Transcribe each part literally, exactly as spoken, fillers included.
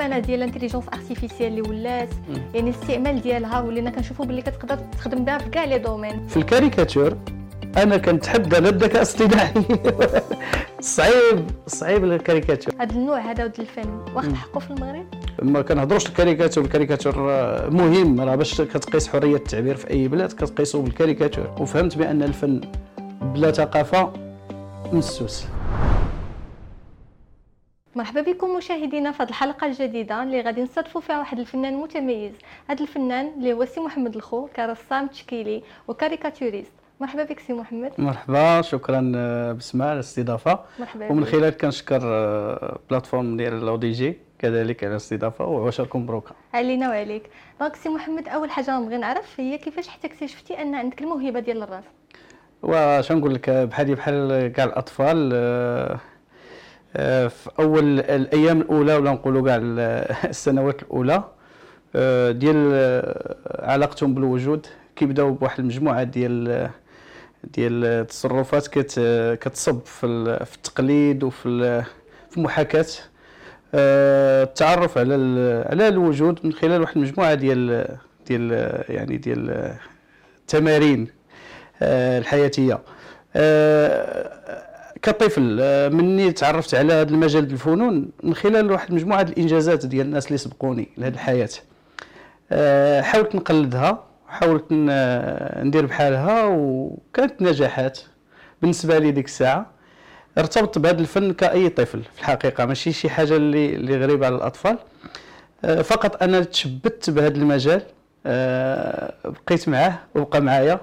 السرعه ديال الانتيليجنس ارتيفيسيال اللي ولات، يعني الاستعمال ديالها ولينا كنشوفوا باللي كتقدر تخدم بها في كاع لي دومين. في الكاريكاتور انا كنتحدى على الذكاء الاصطناعي. صعيب صعيب الكاريكاتور. هذا النوع هذا ديال الفن واخد حقه في المغرب؟ ما كنهضروش الكاريكاتور، الكاريكاتور مهم راه باش كتقيس حريه التعبير في اي بلاد كتقيسو بالكاريكاتور، وفهمت بان الفن بلا ثقافه مسوس. مرحبا بكم مشاهدينا في هذه الحلقه الجديده اللي غادي نستضيفوا فيها واحد الفنان متميز. هذا الفنان اللي هو سي محمد الخو، كرسام تشكيلي وكاريكاتوريست. مرحبا بك سي محمد. مرحبا، شكرا بسمع على الاستضافه. مرحبا. ومن خلال كنشكر بلاتفورم ديال لو دي جي كذلك على الاستضافه وعشركم بروكا. علينا وعليك. دونك سي محمد، اول حاجه نبغي نعرف هي كيفاش حتى اكتشفتي ان عندك الموهبه ديال الرسم؟ واش نقول لك، بحالي بحال كاع الاطفال في اول الايام الاولى ولا نقولوا كاع السنوات الاولى ديال علاقتهم بالوجود كيبداو بواحد المجموعه ديال ديال التصرفات كتصب في في التقليد وفي في محاكاه التعرف على على الوجود من خلال واحد المجموعه ديال ديال يعني ديال التمارين الحياتيه. كطفل مني تعرفت على هذا المجال ديال الفنون من خلال واحد المجموعه ديال الانجازات ديال الناس اللي سبقوني لهذه الحياه. حاولت نقلدها، حاولت ندير بحالها، وكانت نجاحات بالنسبه لي ديك الساعه. ارتبطت بهذا الفن كاي طفل في الحقيقه، ماشي شي حاجه اللي اللي غريبه على الاطفال، فقط انا تشبت بهذا المجال، بقيت معاه وبقى معايا.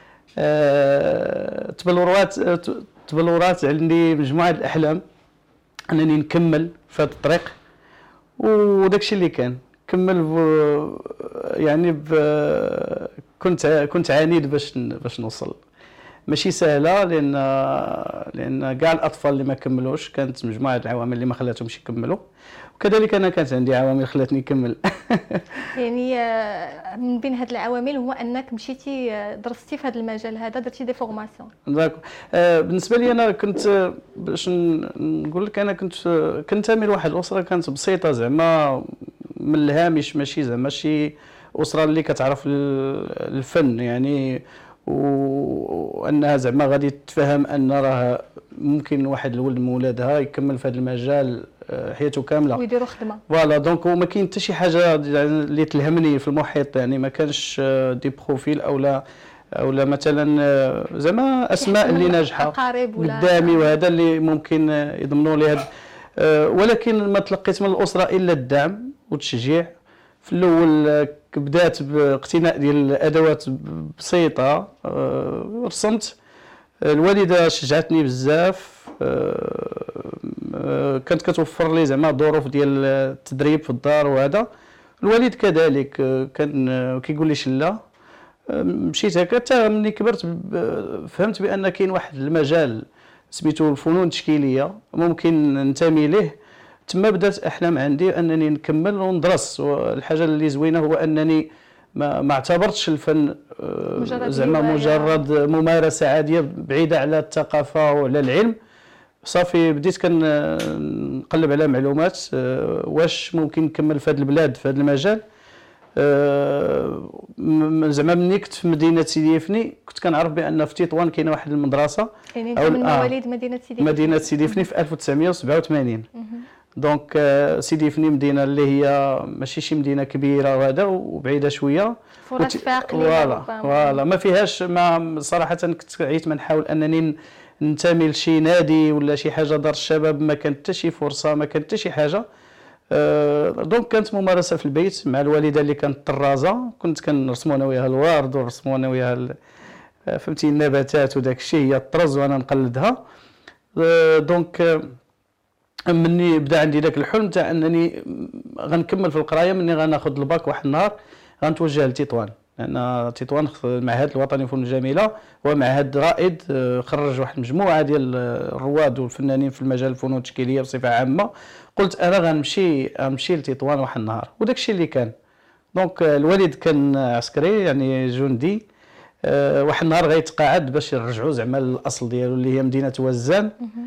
تبلورات تبلورات عندي مجموعه الاحلام انني نكمل في هذا الطريق، وداك الشيء اللي كان كمل ب... يعني ب... كنت كنت عنيد باش باش نوصل. ماشي سهله، لان لان كاع الاطفال اللي ما كملوش كانت مجموعه العوامل اللي ما خلاتهمش يكملوا، وكذلك انا كانت عندي عوامل خلاتني نكمل. يعني من بين هاد العوامل هو انك مشيتي درستي في هذا المجال هذا، درتي دي فورماسيون. داكو. آه بالنسبه لي انا كنت باش نقول لك، انا كنت كنتمي لواحد الاسره كانت بسيطه، زعما من الهامش، ماشي زعما شي اسره اللي كتعرف الفن يعني، وانها زعما غادي تفهم ان راه ممكن واحد الولد من ولادها يكمل في هذا المجال حياته كامله ويديروا خدمه. فوالا. دونك وما كاين حتى شي حاجه اللي تلهمني في المحيط، يعني ما كانش دي بروفيل او لا او لا مثلا زعما اسماء اللي ناجحه قدامي وهذا اللي ممكن يضمنوا لي هذا. ولكن ما تلقيت من الاسره الا الدعم والتشجيع. في الاول بدات باقتناء ديال الادوات بسيطه، رسمت. الوالده شجعتني بزاف، كانت كتوفر لي زعما ظروف ديال التدريب في الدار وهذا. الوالد كذلك كان كيقول لي لا. مشيت هكا حتى ملي كبرت فهمت بان كاين واحد المجال سميتو الفنون التشكيليه ممكن ننتمي ليه. تما بدات احلام عندي انني نكمل وندرس. والحاجه اللي زوينه هو انني ما, ما اعتبرتش الفن زعما مجرد ممارسه عاديه بعيده على الثقافه وعلى العلم. صافي بديت كنقلب على معلومات واش ممكن نكمل في هذه البلاد في هذا المجال. زعما ملي كنت في مدينه سيدي يفني كنت كنعرف بان في تطوان كاينه واحد المدرسه، يعني انت من مواليد مدينه سيدي يفني. مدينه سيدي يفني في ألف وتسعمائة وسبعة وثمانين. دونك سيدي يفني مدينه اللي هي ماشي شي مدينه كبيره وهذا وبعيده شويه، فرص فيها قليله. فوالا فوالا ما فيهاش. ما صراحه كنت عيت ما نحاول انني ننتمي لشي نادي ولا شي حاجه دار الشباب، ما كانت حتى شي فرصه، ما كانت حتى شي حاجه. أه دونك كانت ممارسه في البيت مع الوالده اللي كانت طرازه. كنت كنرسموا انا وياها الورد ونرسموا انا وياها فهمتي النباتات وداك الشيء، هي الطرز وانا نقلدها. أه دونك مني بدا عندي داك الحلم تاع انني غنكمل في القرايه. مني غناخذ الباك واحد النهار غنتوجه لتطوان، لان تطوان المعهد الوطني للفنون الجميله هو معهد رائد، خرج واحد المجموعه ديال الرواد والفنانين في المجال الفنون التشكيليه بصفه عامه. قلت انا غنمشي غنمشي لتطوان واحد النهار، وداك الشيء اللي كان. دونك الوالد كان عسكري يعني جندي. واحد النهار غيتقاعد باش يرجعوا زعما الاصل ديالو اللي هي مدينه وزان.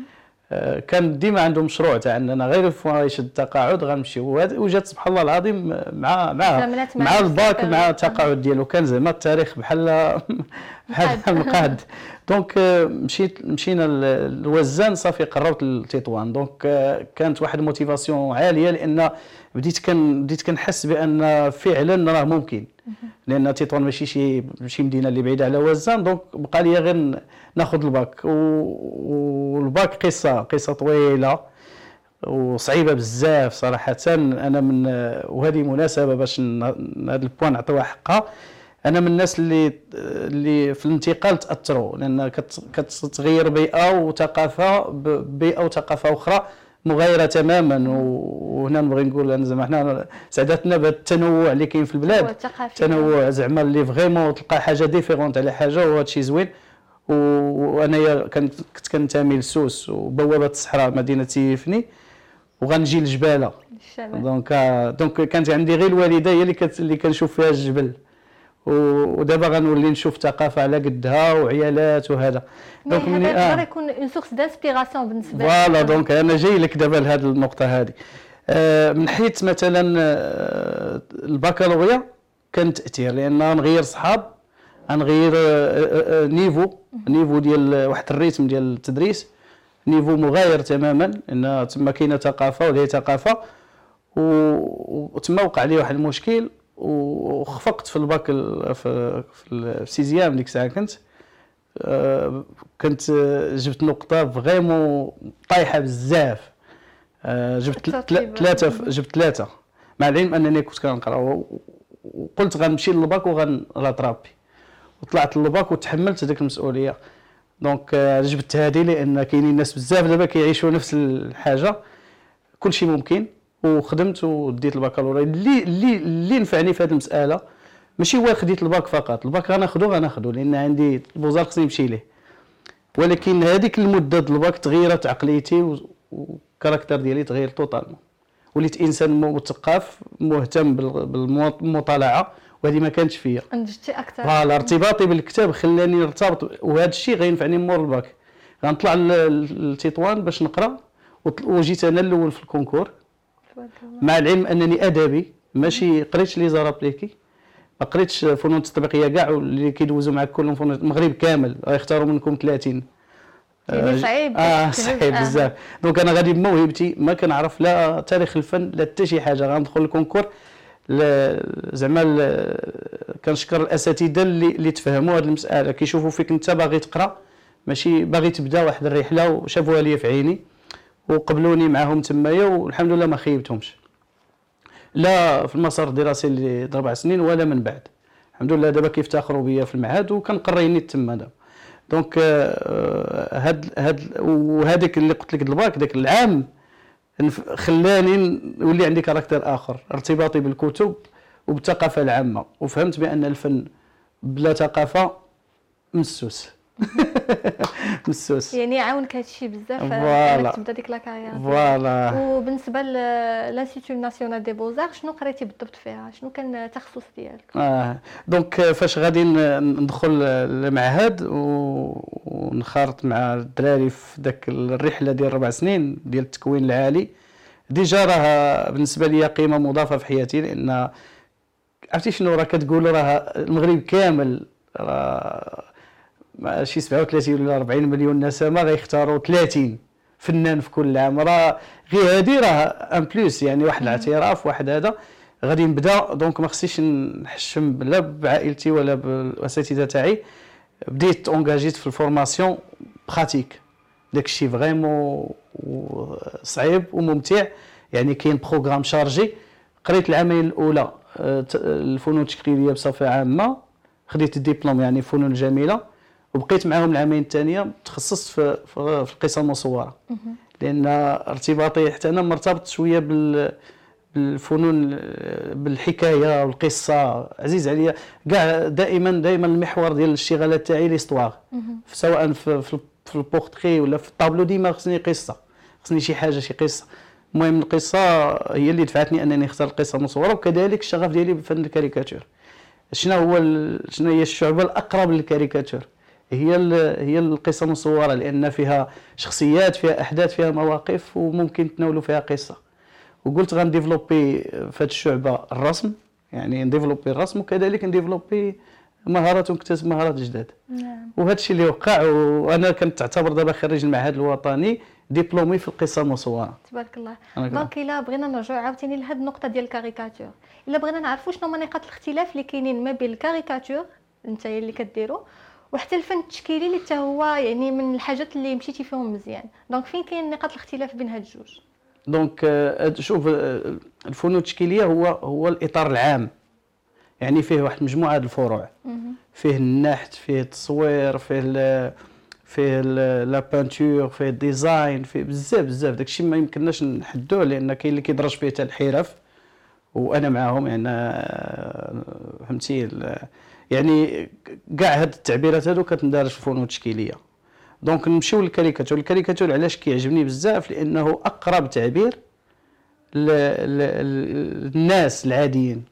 كان ديما عنده مشروع تاع اننا غير فوا يشد التقاعد غنمشي، وجات سبحان الله العظيم مع مع مع الباك مع التقاعد ديالو كان زعما التاريخ بحال بحال مقاد. دونك مشيت مشينا لوزان صافي قربت لتطوان. دونك كانت واحد الموتيفاسيون عاليه لان بديت كان بديت كنحس بان فعلا راه ممكن، لان تطوان ماشي شي شي مدينه اللي بعيده على وزان. دونك بقى لي غير ناخذ الباك، والباك قصه قصه طويله وصعيبه بزاف صراحه. انا من وهذه مناسبه باش هذا البوان نعطيوها حقها، انا من الناس اللي اللي في الانتقال تاثروا، لان كتغير بيئه وثقافه بيئه وثقافه اخرى مغايره تماما. وهنا نبغي نقول انا زعما حنا سعدتنا بهذا التنوع اللي كاين في البلاد، تنوع زعما اللي فريمون تلقى حاجه ديفيرونت على حاجه، وهذا الشيء زوين. وانايا كنت كنتمي لسوس وبوابه الصحراء مدينه سيفني، وغنجي للجباله. دونك دونك كانت عندي غير الوالده هي اللي اللي كنشوف فيها الجبل، ودابا غنولي نشوف ثقافه على قدها وعيالات وهذا. دونك هذا يقدر آه. يكون اون سورس دانسبيراسيون بالنسبه لي. فوالا دونك انا جاي لك دابا لهذه النقطه هذه. آه من حيث مثلا آه البكالوريا كان تاثير، لان نغير صحاب، نغير آه آه نيفو نيفو ديال واحد الريتم ديال التدريس، نيفو مغاير تماما، لان تما كاينه ثقافه وهي ثقافه. وتما وقع لي واحد المشكل وخفقت في الباك في السيزيام ديك الساعه. كنت آه كنت جبت نقطه فريمون طايحه بزاف. آه جبت ثلاثه جبت ثلاثه مع العلم انني كنت كنقرا، وقلت غنمشي للباك وغنراترابي، وطلعت للباك وتحملت هذيك المسؤوليه. دونك آه جبت هذه لان كاينين ناس بزاف دابا كيعيشوا نفس الحاجه، كلشي ممكن. وخدمت وديت البكالوريا اللي اللي اللي نفعني في هذه المساله. ماشي هو خديت الباك فقط، الباك غناخذو غناخذو لان عندي البوزار خصني نمشي ليه، ولكن هذيك المده ديال الباك تغيرت عقليتي والكاركتر ديالي تغير توتالمون. وليت انسان مثقف مهتم بالمطالعه، وهذه ما كانتش فيا. انجزتي اكثر. فوالا ارتباطي بالكتاب خلاني نرتبط، وهذا الشيء غينفعني مور الباك. غنطلع لتطوان باش نقرا، وجيت انا الاول في الكونكور، مع العلم انني ادبي ماشي قريتش لي زارابليكي، ما قريتش فنون تطبيقيه كاع اللي كيدوزوا معك كلهم فنون المغرب كامل غيختاروا منكم ثلاثين. يعني صعيب اه صعيب بزاف. دونك انا غادي بموهبتي ما كنعرف لا تاريخ الفن لا حتى شي حاجه. غندخل الكونكور زعما كنشكر الاساتذه اللي اللي تفهموا هذه المساله، كيشوفوا فيك انت باغي تقرا ماشي باغي تبدا واحد الرحله، وشافوها لي في عيني وقبلوني معهم تمايا، والحمد لله ما خيبتهمش لا في المسار الدراسي اللي ربع سنين ولا من بعد. الحمد لله دابا كيفتخروا بيا في المعهد وكنقريني تما دابا. دونك هاد هاد وهذاك اللي قلت لك الباك ذاك العام خلاني نولي عندي كاركتر اخر، ارتباطي بالكتب وبالثقافه العامه، وفهمت بان الفن بلا ثقافه مسوس. مسوس. يعني عاونك هذا الشيء بزاف انك تبدا ديك لا كارير. فوالا. وبالنسبه للانستيتو ناسيونال دي بوزار شنو قريتي بالضبط فيها؟ شنو كان التخصص ديالك؟ اه دونك فاش غادي ندخل المعهد ونخرط مع الدراري في داك الرحله ديال ربع سنين ديال التكوين العالي، ديجا راه بالنسبه لي قيمه مضافه في حياتي، لان عرفتي شنو راه كتقول راه المغرب كامل راه شي سبعة وثلاثين ولا أربعين مليون نسمه غيختاروا ثلاثين فنان في كل عام. راه غير هذه راه ان بلوس، يعني واحد الاعتراف واحد هذا غادي نبدا. دونك ما خصنيش نحشم لا بعائلتي ولا بالاساتذه تاعي. بديت اونجاجيت في الفورماسيون براتيك، داكشي فريمون صعيب وممتع. يعني كاين بروغرام شارجي. قريت العامين الاولى الفنون التشكيليه بصفه عامه، خديت الدبلوم يعني فنون جميله، وبقيت معاهم العامين الثانيه تخصصت في في القصه المصوره، لان ارتباطي حتى انا مرتبط شويه بال بالفنون بالحكايه والقصه عزيز عليا كاع. دائما دائما المحور ديال الاشتغالات تاعي ليستواغ، سواء في في البورتري ولا في الطابلو ديما خصني قصه، خصني شي حاجه شي قصه. المهم القصه هي اللي دفعتني انني نختار القصه المصوره، وكذلك الشغف ديالي بفن الكاريكاتور. شنو هو شنو هي الشعبه الاقرب للكاريكاتور؟ هي هي القصه المصوره، لان فيها شخصيات، فيها احداث، فيها مواقف، وممكن تناولوا فيها قصه. وقلت غنديفلوبي في هذه الشعبه الرسم، يعني نديفلوبي الرسم، وكذلك نديفلوبي مهارات ونكتسب مهارات جداد. نعم. وهذا الشيء اللي وقع. وانا كنت تعتبر دابا خريج المعهد الوطني دبلومي في القصه المصوره. تبارك الله. دونك الا بغينا نرجعوا عاوتاني لهاد النقطه ديال الكاريكاتور، الا بغينا نعرفوا شنو هما نقاط الاختلاف اللي كاينين ما بين الكاريكاتور انت اللي كديروا وحتى الفن التشكيلي اللي حتى هو يعني من الحاجات اللي مشيتي فيهم مزيان، دونك فين كاين نقاط الاختلاف بين هاد الجوج؟ دونك شوف، الفنون التشكيليه هو هو الاطار العام، يعني فيه واحد مجموعه د الفروع، فيه النحت، فيه التصوير، فيه فيه لا بانتور، فيه الديزاين، فيه بزاف بزاف. داكشي ما يمكنناش نحدوه، لان كاين اللي كيدرج فيه حتى الحرف، وانا معاهم. يعني فهمتي، يعني كاع هاد التعبيرات هادو كتندرج في الفنون التشكيليه. دونك نمشيو للكاريكاتور. الكاريكاتور علاش كيعجبني بزاف؟ لانه اقرب تعبير للناس العاديين،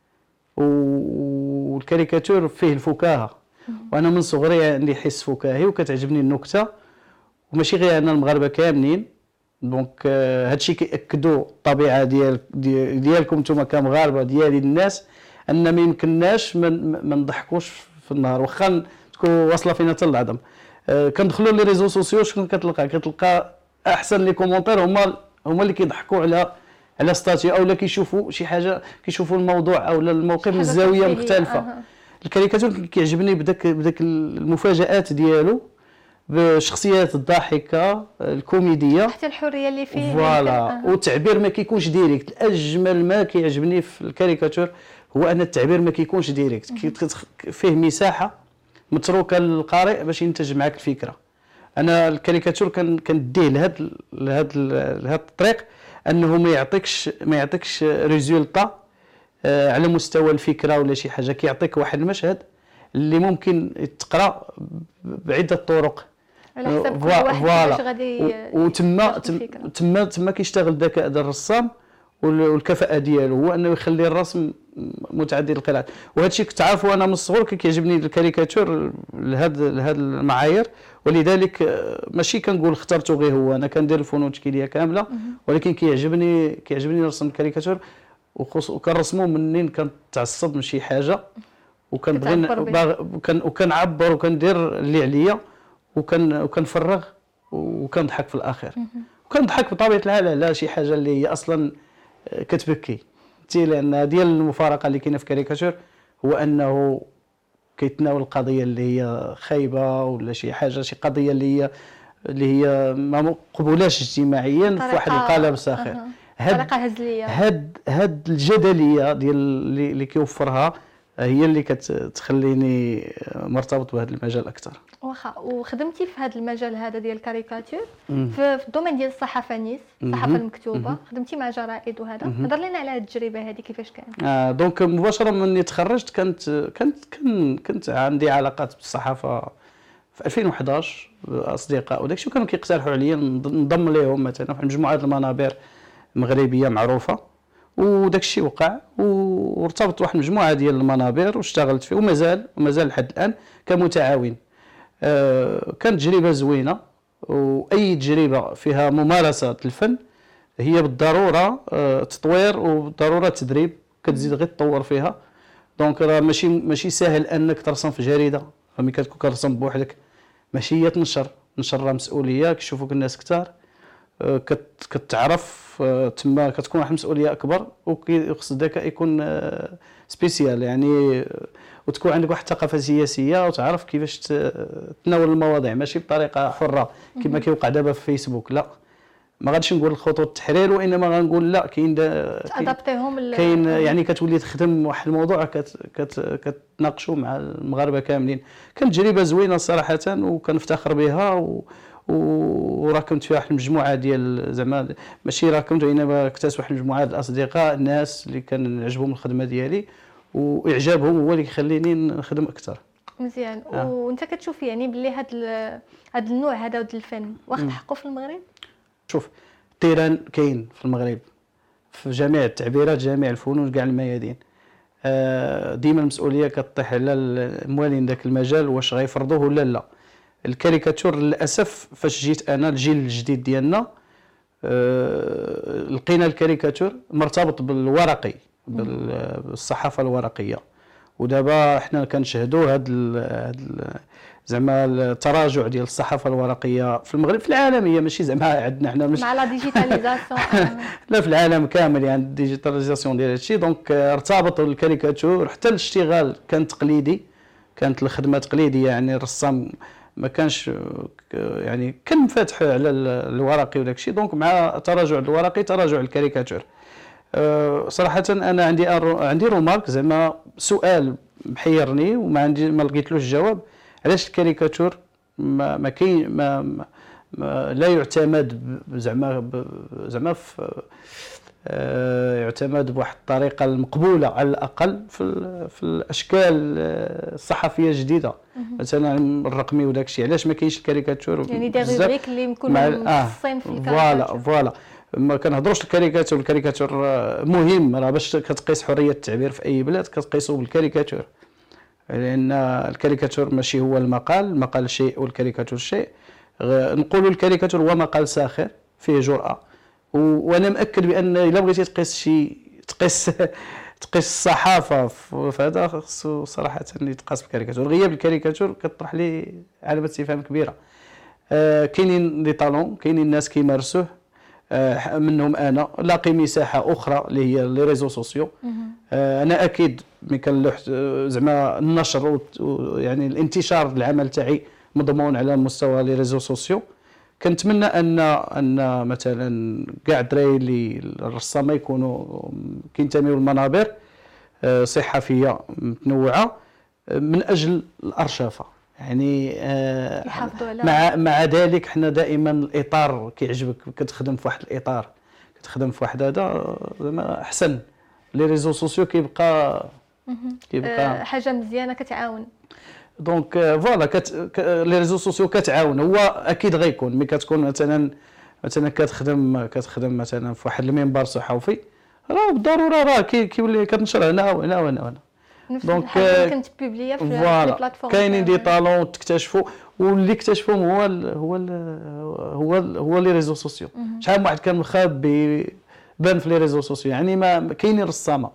والكاريكاتور فيه الفكاهه، وانا من صغري عندي حس فكاهي وكتعجبني النكته، وماشي غير انا، المغاربه كاملين. دونك هادشي كيأكدوا الطبيعه ديال ديالكم نتوما كمغاربه، ديال الناس، ان ما يمكنناش ما نضحكوش في النهار واخا تكون واصله فينا حتى العظم. كندخلوا لي ريزو سوسيو، شكون كتلقى؟ كتلقى احسن لي كومونتير هما هما اللي كيضحكوا على على ستاتيو، اولا كيشوفوا شي حاجه، كيشوفوا الموضوع او الموقف من زاويه مختلفه. أه. الكاريكاتور كيعجبني بداك بداك المفاجآت ديالو، بالشخصيات الضاحكه الكوميديه، حتى الحريه اللي فيه فوالا. أه. والتعبير ما كيكونش ديريكت. اجمل ما كيعجبني في الكاريكاتور هو ان التعبير ما كيكونش ديريكت، فيه مساحه متروكه للقارئ باش ينتج معك الفكره. انا الكاريكاتور كان كنديه لهاد لهاد لهاد الطريق، انه ما يعطيكش ما يعطيكش ريزولطا آه على مستوى الفكره ولا شي حاجه. كيعطيك واحد المشهد اللي ممكن يتقرا بعده طرق على حسب كل واحد باش غادي. وتما تما تما كيشتغل الذكاء ديال الرسام والكفاءه ديالو، هو انه يخلي الرسم متعدد القراءات. وهذا الشيء كنت عارفه انا من الصغر، كيعجبني الكاريكاتور لهاد لهاد المعايير، ولذلك ماشي كنقول اخترته غير هو، انا كندير الفنون التشكيليه كامله، ولكن كيعجبني كيعجبني نرسم الكاريكاتور، وكنرسمو منين كنتعصب من شي حاجه وكنبغي وكنعبر وكندير اللي عليا وكن وكنفرغ وكنضحك في الاخير. وكنضحك بطبيعه الحال على شي حاجه اللي هي اصلا كتبكي، لان ديال المفارقه اللي كاينه في الكاريكاتور هو انه كيتناول القضيه اللي هي خايبه ولا شي حاجه، شي قضيه اللي هي اللي هي ما مقبولاش اجتماعيا في واحد القالب ساخر. طريقه هزليه. هاد هاد الجدليه ديال اللي كيوفرها هي اللي كتخليني مرتبط بهذا المجال اكثر. واخا وخدمتي في هذا المجال هذا ديال الكاريكاتور في الدومين ديال الصحافه نيس، الصحافه المكتوبه، خدمتي مع جرائد وهذا. هضر لنا على هذه التجربه هذه كيفاش كانت. اه دونك مباشره مني تخرجت كانت كنت كنت, كنت عندي علاقات بالصحافه في ألفين وحداش، اصدقاء وداك الشيء كانوا كيقترحوا عليا نضم ليهم مثلا في مجموعه المنابر مغربيه معروفه، وداك الشيء وقع وارتبطت واحد المجموعه ديال المنابر واشتغلت فيه، ومازال ومازال لحد الان كمتعاون. آه كانت تجربه زوينه، واي تجربه فيها ممارسه الفن هي بالضروره آه تطوير وبالضروره تدريب، كتزيد غير تطور فيها. دونك راه ماشي ماشي ساهل انك ترسم في جريده، فملي كتكون كترسم بوحدك ماشي هي تنشر نشر راه مسؤوليه، كيشوفوك الناس كثار، آه كتعرف آه تما كتكون واحد المسؤوليه اكبر، وخص الذكاء يكون آه سبيسيال يعني، وتكون عندك واحد الثقافه سياسيه وتعرف كيفاش تناول المواضيع، ماشي بطريقه حره كما كيوقع دابا في فيسبوك. لا، ما غاديش نقول خطوط التحرير، وانما غنقول لا، كاين تادابتيهم كاين يعني كتولي تخدم واحد الموضوع كت كت كتناقشوا مع المغاربه كاملين. كانت تجربه زوينه صراحه وكنفتخر بها، و وراكمت فيها واحد المجموعه ديال زعما ماشي راكمت، وانما اكتسبت واحد المجموعه ديال الاصدقاء، الناس اللي كان عجبهم الخدمه ديالي واعجابهم هو اللي يخليني نخدم اكثر. مزيان. آه. وانت كتشوف يعني باللي هذا هذا النوع هذا ديال الفن واخد حقه في المغرب؟ شوف، التيران كاين في المغرب في جميع التعبيرات، جميع الفنون، كاع الميادين. ديما المسؤوليه كطيح على الموالين ذاك المجال واش غيفرضوه ولا لا. الكاريكاتور للاسف فاش جيت انا الجيل الجديد ديالنا لقينا الكاريكاتور مرتبط بالورقي بالصحافه الورقيه، ودابا حنا كنشهدوا هاد زعما التراجع ديال الصحافه الورقيه في المغرب، في العالميه ماشي زعما عندنا حنا مش مع لا ديجيتاليزاسيون لا في العالم كامل يعني الديجيتاليزاسيون ديال هادشي. دونك ارتبطوا الكاريكاتور حتى الاشتغال كان تقليدي، كانت الخدمه تقليديه، يعني الرسام ما كانش يعني كان فاتح على الورقي وداك الشيء. دونك مع تراجع الورقي تراجع الكاريكاتور. أه صراحه انا عندي عندي رومارك زعما سؤال محيرني وما عندي ما لقيتلوش الجواب، علاش الكاريكاتور ما ما كاين ما, ما, ما لا يعتمد زعما زعما في أه يعتمد بواحد الطريقه المقبوله على الاقل في في الاشكال الصحفيه الجديده مثلا الرقمي وداك الشيء. علاش ما كاينش الكاريكاتور يعني دي ريبريك اللي يكونوا مخصصين في الكاريكاتور؟ فوالا فوالا ما كنهضروش الكاريكاتور، الكاريكاتور مهم راه باش كتقيس حريه التعبير في اي بلاد كتقيسوا بالكاريكاتور، لان الكاريكاتور ماشي هو المقال، المقال شيء والكاريكاتور شيء. نقولوا الكاريكاتور هو مقال ساخر فيه جرأة، وانا مأكد بان الا بغيتي تقيس شي تقيس تقيس الصحافه فهذا خصو صراحه يتقاس بالكاريكاتور. غياب الكاريكاتور كطرح لي علامه استفهام كبيره. آه كاينين لي طالون، كاينين الناس كيمارسوه، آه منهم انا لاقي مساحه اخرى اللي هي لي ريزو سوسيو. آه انا اكيد ملي كنلوح زعما النشر يعني الانتشار العمل تاعي مضمون على مستوى لي ريزو سوسيو. كنتمنى ان ان مثلا كاع الدراري اللي الرسامه يكونوا كينتميوا للمنابر صحفيه متنوعه من اجل الارشفه، يعني مع مع ذلك حنا دائما الاطار كيعجبك، كتخدم في واحد الاطار، كتخدم في واحد هذا زعما احسن. لي ريزو سوسيو كيبقى كيبقى حاجه مزيانه كتعاون. دونك فوالا كت... لي ريزو سوسيو كتعاون. هو اكيد غيكون ملي كتكون مثلا مثلا كتخدم كتخدم مثلا في واحد المنبر صحفي راه بالضروره راه كيولي كتنشر هنا وهنا وهنا وهنا. دونك كنت بوبليا في لي بلاتفورم. كاينين دي طالون تكتشفوا، واللي اكتشفوهم هو ال هو ال هو ال هو لي ريزو سوسيو. شحال من واحد كان مخبي بان في لي ريزو سوسيو، يعني ما كاينين رسامه.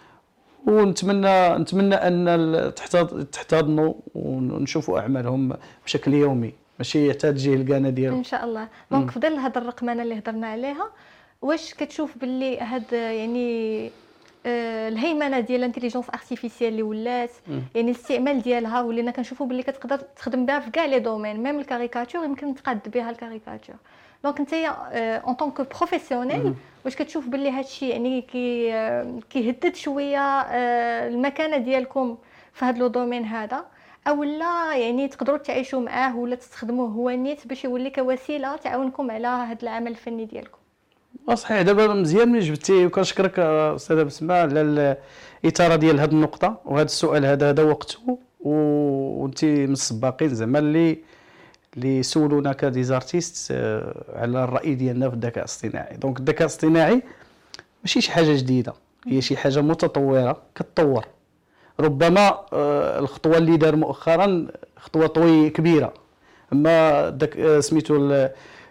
ونتمنى نتمنى ان تحتضنوا ونشوفوا اعمالهم بشكل يومي، ماشي حتى تجي القناه ديالهم ان شاء الله. دونك في ظل هذا الرقمنه اللي هضرنا عليها، واش كتشوف باللي هاد يعني آه الهيمنه ديال الانتيليجنس ارتيفيسيال اللي ولات، يعني الاستعمال ديالها ولينا كنشوفوا باللي كتقدر تخدم بها في كاع لي دومين، ميم الكاريكاتور يمكن تقاد بها الكاريكاتور. دونك نتايا اون طونك بروفيسيونيل واش كتشوف باللي هادشي يعني كي كيهدد شويه المكانه ديالكم في هذا لو دومين هذا، او لا يعني تقدروا تعيشوا معاه ولا تستخدموه هو نيت باش يولي كوسيله تعاونكم على هذا العمل الفني ديالكم؟ صحيح. دابا مزيان ملي جبتي، وكنشكرك استاذه بسمه على الاثاره ديال هذه النقطه وهذا السؤال. هذا هذا وقته، وانت من السباقين زعما اللي اللي سولونا كديزارتيست على الراي ديالنا في الذكاء الاصطناعي. دونك الذكاء الاصطناعي ماشي شي حاجه جديده، هي شي حاجه متطوره كتطور. ربما الخطوه اللي دار مؤخرا خطوه طوي كبيره، اما داك سميتو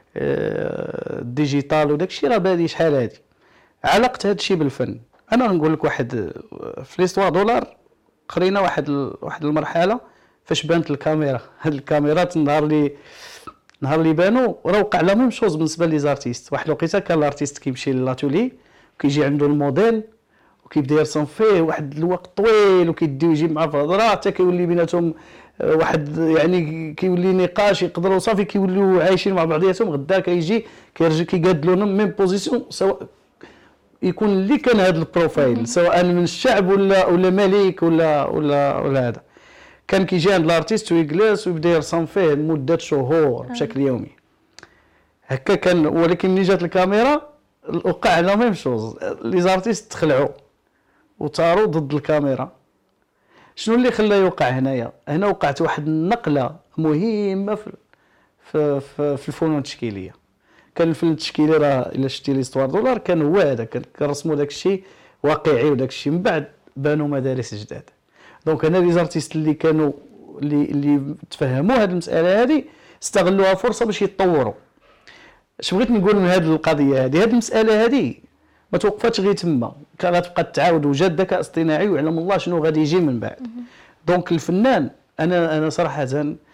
الديجيتال وداك الشيء راه بادي شحال هادي. علاقه هذا الشيء بالفن، انا نقول لك واحد في ليستوار دولار قرينا واحد واحد المرحله فاش بانت الكاميرا. هاد الكاميرات النهار اللي نهار اللي بانوا راه وقع لا ميم شوز بالنسبه لي زارتيست. واحد الوقيته كان الارتيست كيمشي للاتولي وكيجي عنده الموديل وكيبدا يرسم فيه واحد الوقت طويل وكيديو يجيب معاه في الهضره حتى كيولي بيناتهم واحد يعني كيولي نقاش يقدروا صافي كيوليو عايشين مع بعضياتهم. غدا كيجي كيرجع كيقادلوا ميم بوزيسيون، سواء يكون اللي كان هذا البروفايل سواء من الشعب ولا ولا ملك ولا ولا ولا هذا، كان كيجي عند الارتيست ويجلس ويبدا يرسم فيه لمده شهور بشكل يومي هكا كان. ولكن ملي جات الكاميرا وقع لا ميم شوز، لي زارتيست تخلعوا وطاروا ضد الكاميرا. شنو اللي خلى يوقع هنايا؟ هنا وقعت واحد النقله مهمه في في في, في الفنون التشكيليه. كان الفن التشكيلي راه الا شتي ليستوار دولار كان هو هذا، كان كنرسموا داك الشيء واقعي وداك الشيء. من بعد بانوا مدارس جداد. دونك هنا لي زارتيست اللي كانوا اللي اللي تفهموا هذه المساله هذه استغلوها فرصه باش يتطوروا. اش بغيت نقول من هذه القضيه هذه؟ هذه المساله هذه ما توقفاتش غير تما، غتبقى تعاود وجد الذكاء الاصطناعي ويعلم الله شنو غادي يجي من بعد. دونك الفنان انا انا صراحه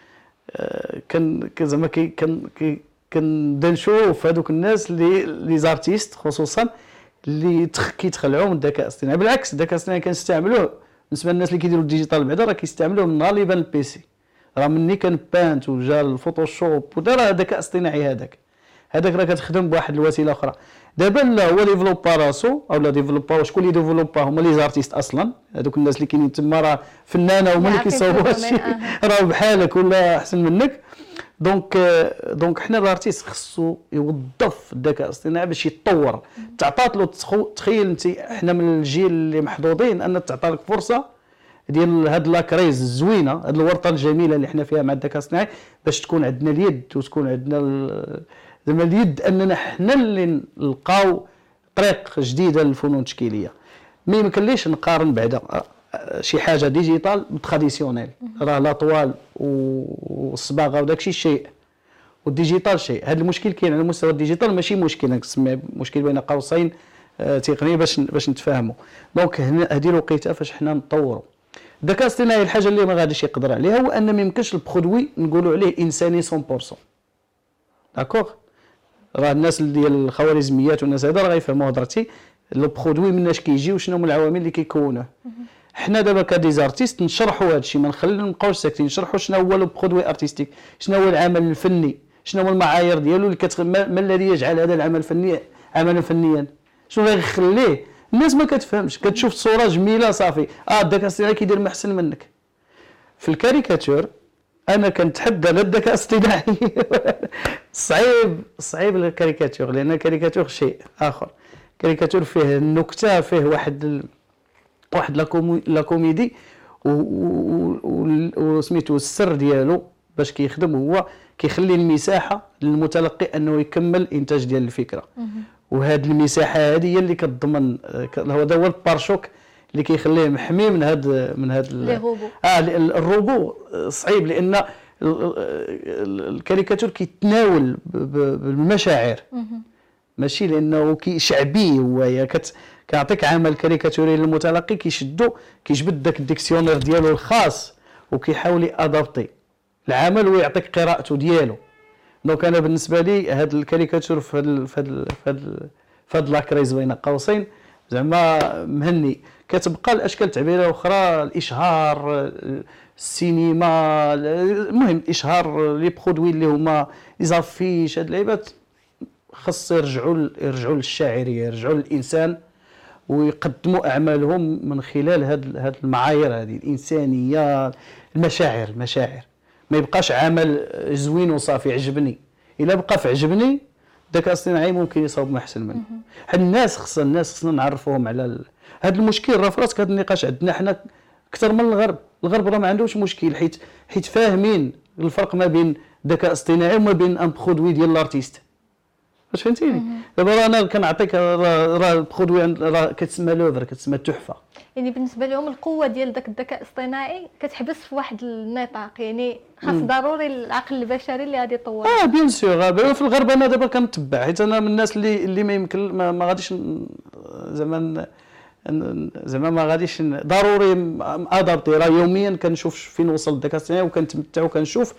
كان زعما كان كنبدا نشوف هذوك الناس اللي لي زارتيست خصوصا اللي كيتخلعوا من الذكاء الاصطناعي. بالعكس الذكاء الاصطناعي كنستعملوه بالنسبه للناس اللي كيديروا الديجيتال بعدا راه كيستعملوه من نهار اللي بان البيسي. راه مني كان بانت وجا الفوتوشوب ودا راه الذكاء الاصطناعي هذاك هذاك راه كتخدم بواحد الوسيله اخرى. دابا لا هو ديفلوبا راسو او لا ديفلوبا شكون اللي ديفلوبا هما لي زارتيست اصلا. هذوك الناس اللي كاينين تما راه فنانه هما اللي كيصاوبوا هادشي راه بحالك ولا احسن منك. دونك دونك حنا الارتيست خصو يوظف الذكاء الاصطناعي باش يتطور. تعطات له تخيل انت حنا من الجيل اللي محظوظين ان تعطى لك فرصه ديال هاد لاكريز الزوينه هاد الورطه الجميله اللي حنا فيها مع الذكاء الاصطناعي باش تكون عندنا اليد وتكون عندنا زعما اليد اننا حنا اللي نلقاو طريق جديده للفنون التشكيليه. ما يمكنليش نقارن بعدا شي حاجه ديجيتال بالتراديسيونيل. راه لاطوال والصباغه وداكشي شيء والديجيتال شيء. هذا المشكل كاين على مستوى الديجيتال ماشي مشكل نسميه مشكل بين قوسين تقني باش باش نتفاهموا. دونك هنا هذه الوقيته فاش حنا نطوروا الذكاء الاصطناعي. الحاجه اللي ما غاديش يقدر عليها هو ان ما يمكنش البرودوي نقولوا عليه انساني مية بالمية. داكوغ راه الناس ديال الخوارزميات والناس هذا راه غيفهموا هضرتي لو برودوي مناش كيجي وشنو هما العوامل اللي كيكونوه. حنا دابا كديزارتيست نشرحوا هذا الشيء ما نخلي نبقاوش ساكتين نشرحوا شنو هو لو برودوي ارتستيك شنو هو العمل الفني شنو هو المعايير ديالو اللي كتخ... ما الذي يجعل هذا العمل الفني عملا فنيا شنو غيخليه. الناس ما كتفهمش كتشوف صوره جميله صافي اه الذكاء الاصطناعي كيدير ما احسن منك. في الكاريكاتور انا كنتحدى الذكاء الاصطناعي صعيب صعيب الكاريكاتور لان الكاريكاتور شيء اخر. الكاريكاتور فيه النكته فيه واحد ال... واحد لا كوميدي وسميتو السر ديالو باش كيخدم هو كيخلي المساحه للمتلقي انه يكمل الانتاج ديال الفكره. وهاد المساحه هذه هي اللي كتضمن هو هذا هو البارشوك اللي كيخليه محمي من هاد من هاد لي روبو. اه الروبو صعيب لان الكاريكاتور كيتناول بالمشاعر ماشي لانه كي شعبي هو كت كيعطيك عمل كاريكاتوري للمتلقي كيشدو كيجبد داك الديكسيونير ديالو الخاص وكيحاول يادابتي العمل ويعطيك قراءته ديالو. دونك انا بالنسبه لي هذا الكاريكاتور في هذا في هذا في هذا لاكريز بين قوسين زعما مهني. كتبقى الاشكال التعبيريه الاخرى الاشهار السينما المهم الاشهار لي برودوي اللي هما لي زافيش هاد اللعيبات خاص يرجعوا يرجعوا للشاعريه يرجعوا للانسان ويقدموا اعمالهم من خلال هاد هاد المعايير هذه الانسانيه المشاعر المشاعر. ما يبقاش عمل زوين وصافي عجبني. الا بقى في عجبني الذكاء الاصطناعي ممكن يصاوب ما احسن منه. حنا الناس خصنا الناس خصنا نعرفوهم على ال... هذا المشكل راه في راسك. هذا النقاش عندنا حنا اكثر من الغرب. الغرب راه ما عندوش مشكل حيت حيت فاهمين الفرق ما بين الذكاء الاصطناعي وما بين ان برودوي ديال الارتيست. واش فهمتيني؟ دابا انا كنعطيك راه البرودوي راه كتسمى لوفر كتسمى تحفه. يعني بالنسبه لهم القوه ديال داك الذكاء الاصطناعي كتحبس في واحد النطاق. يعني خاص ضروري العقل البشري اللي غادي يطور. اه بيان سور. في الغرب انا دابا كنتبع حيت انا من الناس اللي اللي ما يمكن ما, ما غاديش زعما زعما ما غاديش ضروري ادابتي. راه يوميا كنشوف فين وصل الذكاء الاصطناعي وكنتمتع وكنشوف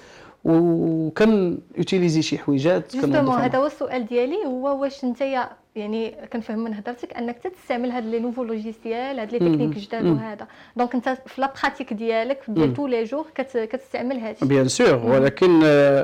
وكان يوتيليزي شي حويجات. جوستومون هذا هو السؤال ديالي هو واش انت يعني كنفهم من هضرتك انك تستعمل هاد لي نوفو لوجيسيال هاد لي تكنيك جداد وهذا. دونك انت في لا براتيك ديالك ديال تو لي جور كتستعمل هادشي. بيان سور ولكن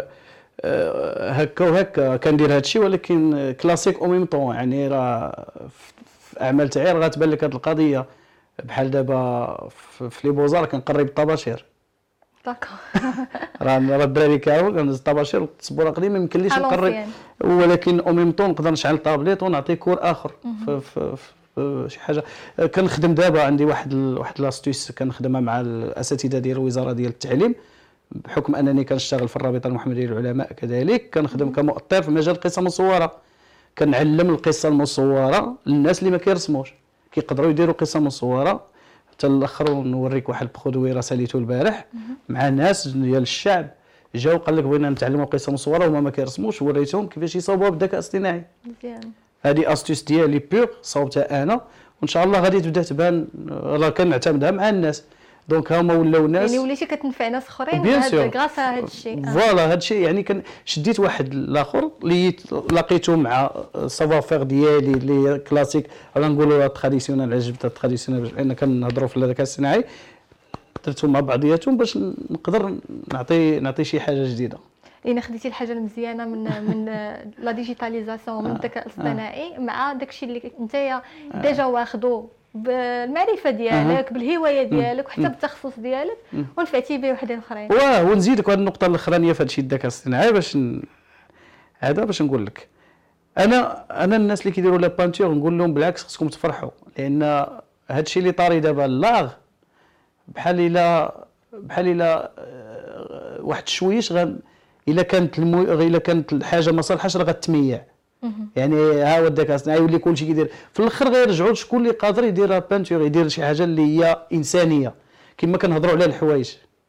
هكا وهكا كندير هادشي ولكن كلاسيك او ميم طون. يعني راه في اعمال تاعي راه غتبان لك هاد القضيه بحال دابا في لي بوزار كنقرب الطباشير. داكور راه راه الدراري كانوا كنهز الطباشير والتصبوره قديمه ما يمكنليش نقرب ولكن او ميم طون نقدر نشعل طابليط ونعطي كور اخر في, في, في شي حاجه. كنخدم دابا عندي واحد ال... واحد لاستيس كنخدمها مع الاساتذه ديال الوزاره ديال التعليم بحكم انني كنشتغل في الرابطه المحمديه للعلماء. كذلك كنخدم كمؤطر في مجال القصه المصوره. كنعلم القصه المصوره للناس اللي ما كيرسموش كيقدروا يديروا قصه مصوره حتى الاخر نوريك واحد البرودوي راه ساليتو البارح مع ناس ديال الشعب جاو قال لك بغينا نتعلموا قصه مصوره وهما ما كيرسموش، وريتهم كيفاش يصاوبوها بالذكاء الاصطناعي. مزيان. هذه استيس ديالي بيغ صوبتها انا، وان شاء الله غادي تبدا تبان، راه كنعتمدها مع الناس. دونك هما ولاو ناس يعني وليتي كتنفع ناس اخرين غراس هذا الشيء. فوالا هذا الشيء يعني كان شديت واحد الاخر اللي لقيته مع سافوار فيغ ديالي اللي كلاسيك، ولا نقولوا تراديسيونال، عجبتها تراديسيونال لان كنهضروا في الذكاء الصناعي، درتهم مع بعضياتهم باش نقدر نعطي نعطي شي حاجه جديده. يعني خديتي الحاجه المزيانه من من لا ديجيتاليزاسيون من الذكاء الاصطناعي مع داكشي اللي نتايا ديجا واخدو بالمعرفه ديالك بالهوايه ديالك وحتى بالتخصص ديالك ونفعتي به وحدين اخرين. واه ونزيدك واحد النقطه الاخرانيه في هادشي الذكاء الاصطناعي باش ن... هذا باش نقول لك، انا انا الناس اللي كيديروا لا بانتور نقول لهم بالعكس خصكم تفرحوا، لان هادشي اللي طاري دابا اللاغ بحال الا بحال الا واحد شويش غا الا كانت المو... الا كانت الحاجه ما صالحاش راه غتميع. يعني ها هو الذكاء الاصطناعي يولي كلشي كيدير في الاخر، غيرجعوا لشكون اللي قادر يدير بانتور، يدير شي حاجه اللي هي انسانيه. كما كنهضروا على الحوايج،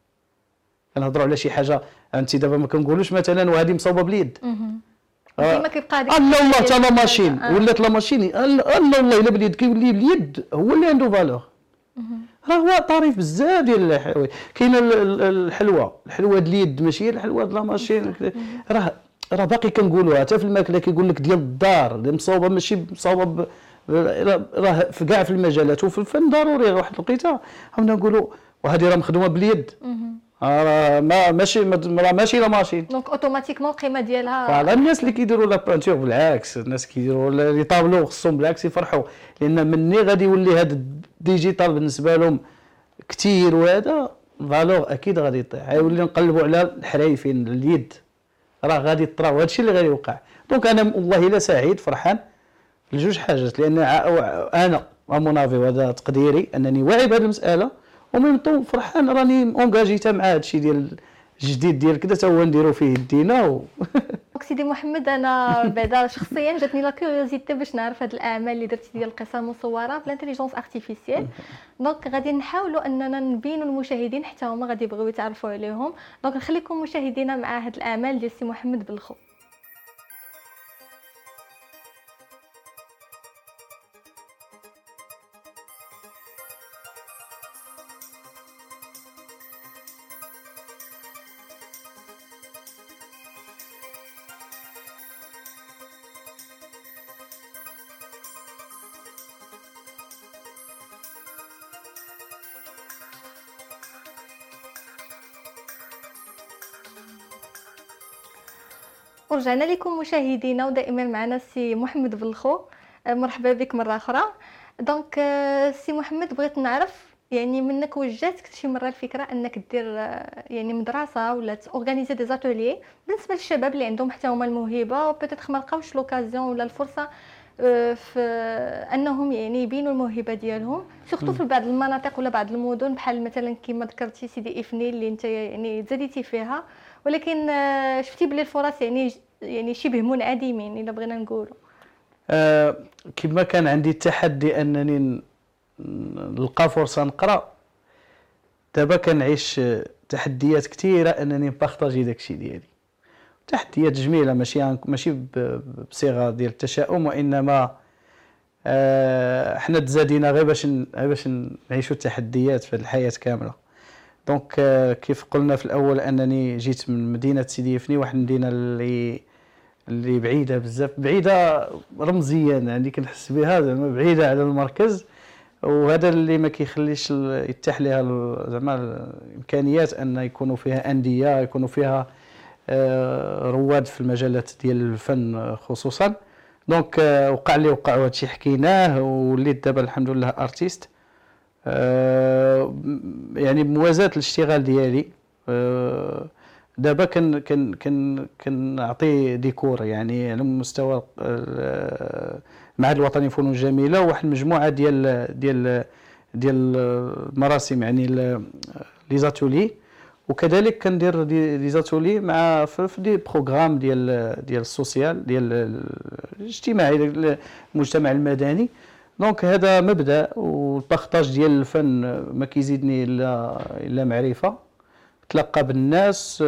كنهضروا على شي حاجه انت دابا ما كنقولوش مثلا وهذه مصوبه باليد، كيما كيبقى هذيك الله الله حتى لا ماشين ولات لا ماشين، الله الله الا باليد كيولي باليد هو اللي عنده فالور. راه هو طريف بزاف ديال الحوايج. كاينه الحلوى، الحلوى ديال اليد ماشي الحلوى ديال لا ماشين، راه راه باقي كنقولوها حتى في الماكله كيقول لك ديال الدار اللي مصوبه ماشي مصوبه، راه في كاع في المجالات وفي الفن ضروري واحد الوقيته حنا نقولوا وهذه راه مخدومه باليد، راه ما ماشي راه ماشي لا ماشين. دونك اوتوماتيكمون القيمه ديالها. فوالا الناس اللي كيديروا لا بانتور بالعكس، الناس كيديروا لي طابلو خصهم بالعكس يفرحوا، لان مني غادي يولي هذا الديجيتال بالنسبه لهم كثير، وهذا فالور اكيد غادي يطيح، غيولي نقلبوا على الحرايفين اليد، راه غادي يطرا وهذا الشيء اللي غادي يوقع. دونك انا والله الا سعيد فرحان لجوج حاجات، لان انا امونافي وهذا تقديري انني واعي بهذه المساله، ومن طون فرحان راني اونجاجيتا مع هذا الشيء ديال الجديد ديال كذا تا هو نديرو فيه يدينا و... سيدي محمد، انا بعدا شخصيا جاتني لا كيوريوزيتي باش نعرف هاد الاعمال اللي درتي ديال القصه المصوره بالانتيليجونس ارتيفيسيال. دونك غادي نحاولوا اننا نبينوا المشاهدين حتى هما غادي يبغيو يتعرفوا عليهم. دونك نخليكم مشاهدينا مع هاد الاعمال ديال سي محمد بالخو. ورجعنا لكم مشاهدينا ودائما معنا سي محمد بالخو. مرحبا بك مره اخرى. دونك سي محمد، بغيت نعرف يعني منك واش جاتك شي مره الفكره انك دير يعني مدرسه ولا تورغانيزي دي زاتولي بالنسبه للشباب اللي عندهم حتى هما الموهبه وبيتيتر ما لقاوش لوكازيون ولا الفرصه في انهم يعني يبينوا الموهبه ديالهم، سورتو في بعض المناطق ولا بعض المدن بحال مثلا كما ذكرتي سيدي افني اللي انت يعني تزاديتي فيها، ولكن شفتي بلي الفرص يعني يعني شبه منعدمين الا بغينا نقولوا. آه كما كان عندي التحدي انني نلقى فرصه نقرا، دابا كنعيش تحديات كثيره انني نبارطاجي داكشي ديالي. تحديات جميله ماشي ماشي بصيغه ديال التشاؤم، وانما آه حنا تزادينا غير باش غير باش نعيشوا التحديات في الحياه كامله. دونك آه كيف قلنا في الاول انني جيت من مدينه سيدي افني، واحد المدينه اللي اللي بعيده بزاف، بعيده رمزيا يعني كنحس بها زعما بعيده على المركز، وهذا اللي ما كيخليش يتاح لها زعما الامكانيات ان يكونوا فيها انديه، يكونوا فيها رواد في المجالات ديال الفن خصوصا. دونك وقع لي وقع هذا الشيء حكيناه، وليت دابا الحمد لله ارتيست. يعني بموازاه الاشتغال ديالي دابا كن كن كن كنعطي ديكور يعني على مستوى المعهد الوطني للفنون الجميله، وواحد المجموعه ديال ديال ديال المراسم يعني لي زاتولي، وكذلك كندير دي زاتولي مع في دي بروغرام ديال ديال السوسيال ديال الاجتماعي المجتمع المدني. دونك هذا مبدا، والبارطاج ديال الفن ما كيزيدني الا الا معرفه، تلقى بالناس،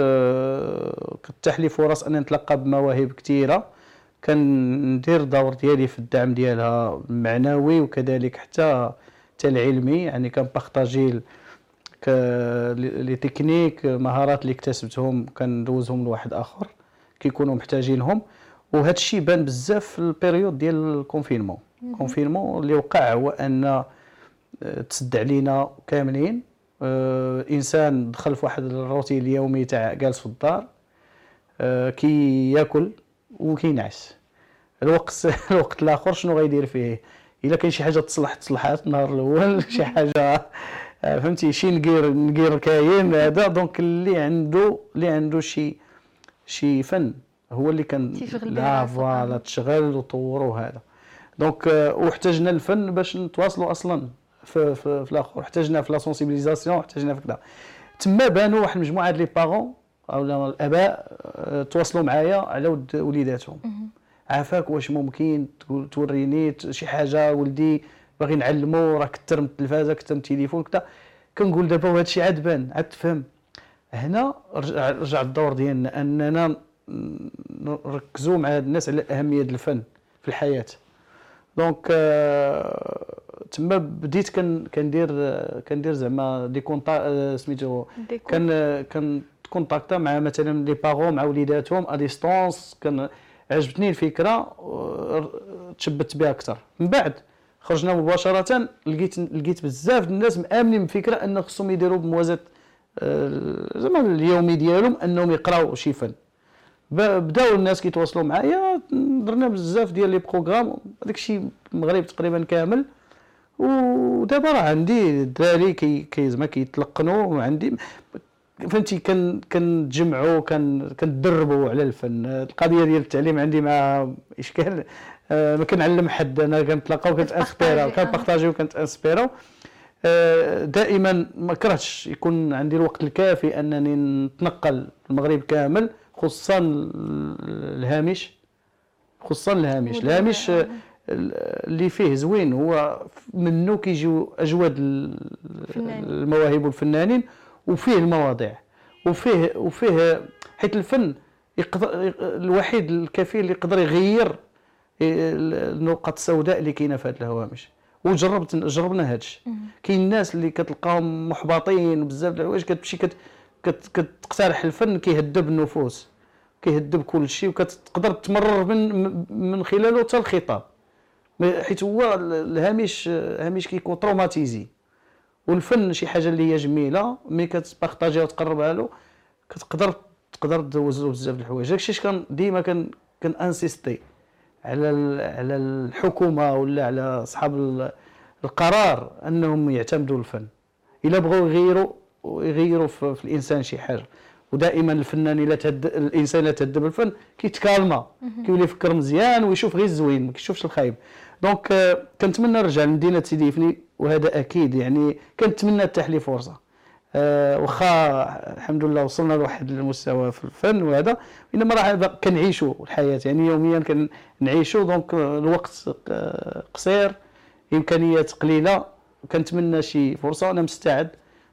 كتتاح لي فرص ان نتلقى بمواهب كثيره، كندير الدور ديالي في الدعم ديالها المعنوي وكذلك حتى حتى العلمي، يعني كنبارطاجي لي تكنيك مهارات اللي اكتسبتهم كندوزهم لواحد اخر كيكونوا محتاجينهم. وهذا الشيء بان بزاف في البيريود ديال الكونفينمون. الكونفينمون اللي وقع هو ان تسد علينا كاملين، آه، انسان دخل في واحد الروتين اليومي تاع جالس في الدار، آه، كي ياكل وكينعس. الوقت الوقت الاخر شنو غيدير فيه؟ الا كاين شي حاجه تصلح تصلحات النهار الاول، شي حاجه فهمتي شي نقير نقير كاين هذا. دونك اللي عنده اللي عنده شي شي فن هو اللي كان لا فوالا تشغل وطوروا هذا. دونك واحتاجنا الفن باش نتواصلوا اصلا في في, في الاخر، احتاجنا في لا سونسيبيليزاسيون، احتاجنا في كذا. تما بانوا واحد المجموعه ديال لي بارون او الاباء تواصلوا معايا على ود وليداتهم، عافاك واش ممكن توريني شي حاجه ولدي باغي نعلمو، راه كثر من التلفازه كثر من التليفون كذا. كنقول دابا وهذا الشيء عاد بان عاد تفهم. هنا رجع رجع الدور ديالنا اننا نركزوا مع هاد الناس على اهميه الفن في الحياه. دونك آه تما بديت كن كندير كندير زعما دي كونطا سميتو كان كان كونتاكتا مع مثلا لي بارون مع وليداتهم ا ديستونس. كان عجبتني الفكره، تشبت بها اكثر. من بعد خرجنا مباشره، لقيت لقيت بزاف الناس مآمنين بالفكره ان خصهم يديروا بموازاه زعما اليومي ديالهم انهم يقراو شي فن. بداو الناس كيتواصلوا معايا، درنا بزاف ديال لي بروغرام، هذاك الشيء المغرب تقريبا كامل. ودابا راه عندي الدراري كي كي زعما كيتلقنوا، وعندي فهمتي كن كنتجمعوا كن كندربوا على الفن. القضيه ديال التعليم عندي مع اشكال، آه ما كنعلم حد، انا كنتلاقاو كنتانسبيراو كنبارطاجيو كنتانسبيراو. آه دائما ما كرهتش يكون عندي الوقت الكافي انني نتنقل المغرب كامل، خصوصا الهامش خصوصا الهامش الهامش اللي فيه زوين، هو منه كيجيو اجود المواهب والفنانين، وفيه المواضيع، وفيه وفيه حيت الفن يقدر الوحيد الكفيل اللي يقدر يغير النقط السوداء اللي كاينه في هذه الهوامش. وجربت جربنا هادشي. كاين الناس اللي كتلقاهم محبطين بزاف د الحوايج، كتمشي كت كتقترح الفن كيهذب النفوس، كيهذب كل شيء، وكتقدر تمرر من من خلاله حتى الخطاب، حيت هو الهامش هامش كيكون تروماتيزي. والفن شي حاجه اللي هي جميله، ملي كتبارطاجيها وتقربها له كتقدر تقدر دوز له بزاف د الحوايج. داكشي كان ديما كان كان انسيستي على على الحكومه ولا على اصحاب القرار انهم يعتمدوا الفن الا بغوا يغيروا يغيروا في, في الانسان شي حاجه. ودائما الفنان الا تهد الانسان الا تهذب الفن كيتكالما، كيولي يفكر مزيان ويشوف غير الزوين ما كيشوفش الخايب. دونك كنتمنى نرجع لمدينه سيدي فني، وهذا اكيد يعني كنتمنى تتاح لي فرصه. أه واخا الحمد لله وصلنا لواحد المستوى في الفن وهذا، انما راه كنعيشوا الحياه يعني يوميا كنعيشوا. دونك الوقت قصير، امكانيات قليله، كنتمنى شي فرصه. انا مستعد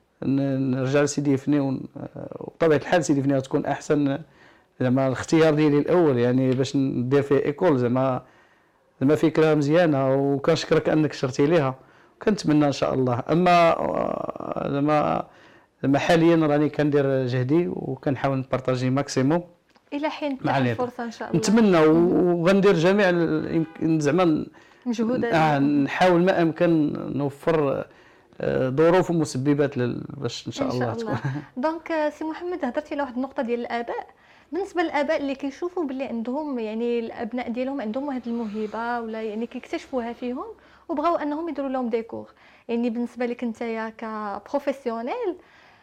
نرجع لسيدي فني، وبطبيعه الحال سيدي فني تكون احسن زعما الاختيار ديالي الاول، يعني باش ندير فيه ايكول زعما زعما فكره مزيانه. وكنشكرك انك شرتي ليها، كنتمنى ان شاء الله. اما زعما زعما حاليا راني كندير جهدي وكنحاول نبارطاجي ماكسيموم الى حين تتاح الفرصه ان شاء الله. نتمنى وغندير جميع زعما مجهودات، آه نحاول ما امكن نوفر ظروف ومسببات باش ان شاء الله, إن شاء الله. دونك سي محمد هضرتي على واحد النقطه ديال الاباء. بالنسبه للاباء اللي كيشوفوا باللي عندهم يعني الابناء ديالهم عندهم واحد الموهبه ولا يعني كيكتشفوها فيهم وبغاو انهم يديروا لهم ديكور، يعني بالنسبه لك نتايا كبروفيسيونيل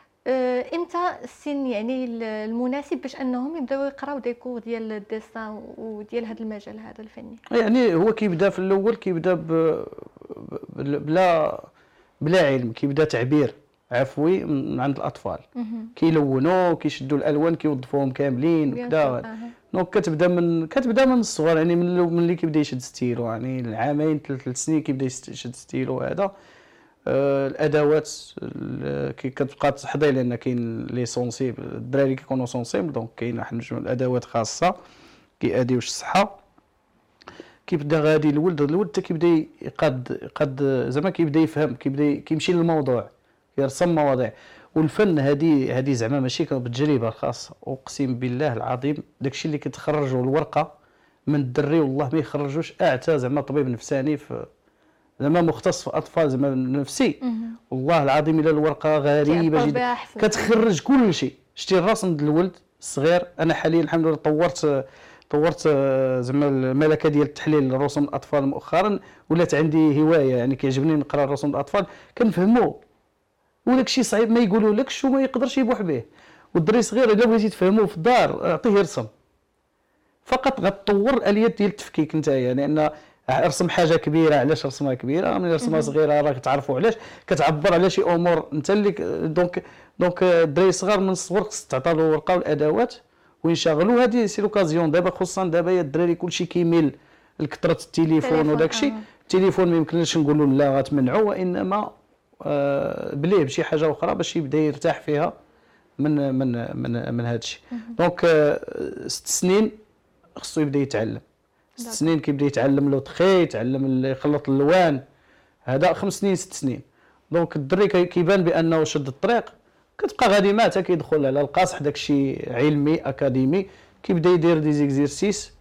امتى السن يعني المناسب باش انهم يبداو يقراو ديكور ديال الديسان وديال هذا المجال هذا الفني؟ يعني هو كيبدا في الاول كيبدا بلا بلا علم، كيبدا تعبير عفوي من عند الاطفال. كيلونوا كيشدوا الالوان كيوظفوهم كاملين وكذا. دونك كتبدا من كتبدا من الصغر، يعني من ملي كيبدا يشد ستيلو، يعني العامين ثلاث سنين كيبدا يشد ستيلو هذا. آه الادوات كي كتبقى تحضي، لان كاين لي سونسيبل الدراري كيكونوا سونسيبل، دونك كاين واحد الجمله الادوات خاصه كيأديوش الصحه. كيبدا غادي الولد الولد حتى كيبدا يقاد يقاد زعما كيبدا يفهم، كيبدا كيمشي للموضوع، يرسم مواضيع. والفن هذه هذه زعما ماشي بالتجربه الخاصه، اقسم بالله العظيم داكشي اللي كتخرجوا الورقه من الدري والله ما يخرجوش اعتى زعما طبيب نفساني في زعما مختص في اطفال زعما نفسي. والله العظيم الا الورقه غريبه جدا كتخرج كل شيء. شتي الرسم ديال الولد الصغير، انا حاليا الحمد لله طورت طورت زعما الملكه ديال التحليل رسوم الاطفال مؤخرا، ولات عندي هوايه، يعني كيعجبني نقرا رسوم الاطفال كنفهمو. وداك الشيء صعيب ما يقولوا لكش وما يقدرش يبوح به. والدري صغير الا بغيتي تفهموه في الدار اعطيه يرسم فقط، غتطور الاليات ديال التفكيك نتايا. لان ارسم حاجه كبيره، علاش رسمها كبيره؟ من رسمها صغيره راك تعرفوا علاش كتعبر على شي امور انت اللي دونك دونك الدري الصغار من الصغر خصك تعطى له الورقه والادوات وينشغلوا. هذه سي لوكازيون دابا، خصوصا دابا يا الدراري كلشي كيميل لكثره التليفون وداك الشيء. التليفون ما يمكنش نقولوا لا غتمنعوا، وانما آه بليه بشي حاجه اخرى باش يبدا يرتاح فيها من من من من هذا الشيء. دونك آه ست سنين خصو يبدا يتعلم. ست سنين كيبدا يتعلم لو تخي، يتعلم يخلط اللوان، هذا خمس سنين ست سنين. دونك الدري كيبان بانه شد الطريق، كتبقى غادي ما حتى كيدخل على القاصح داكشي علمي اكاديمي، كيبدا يدير دي زيكزيرسيس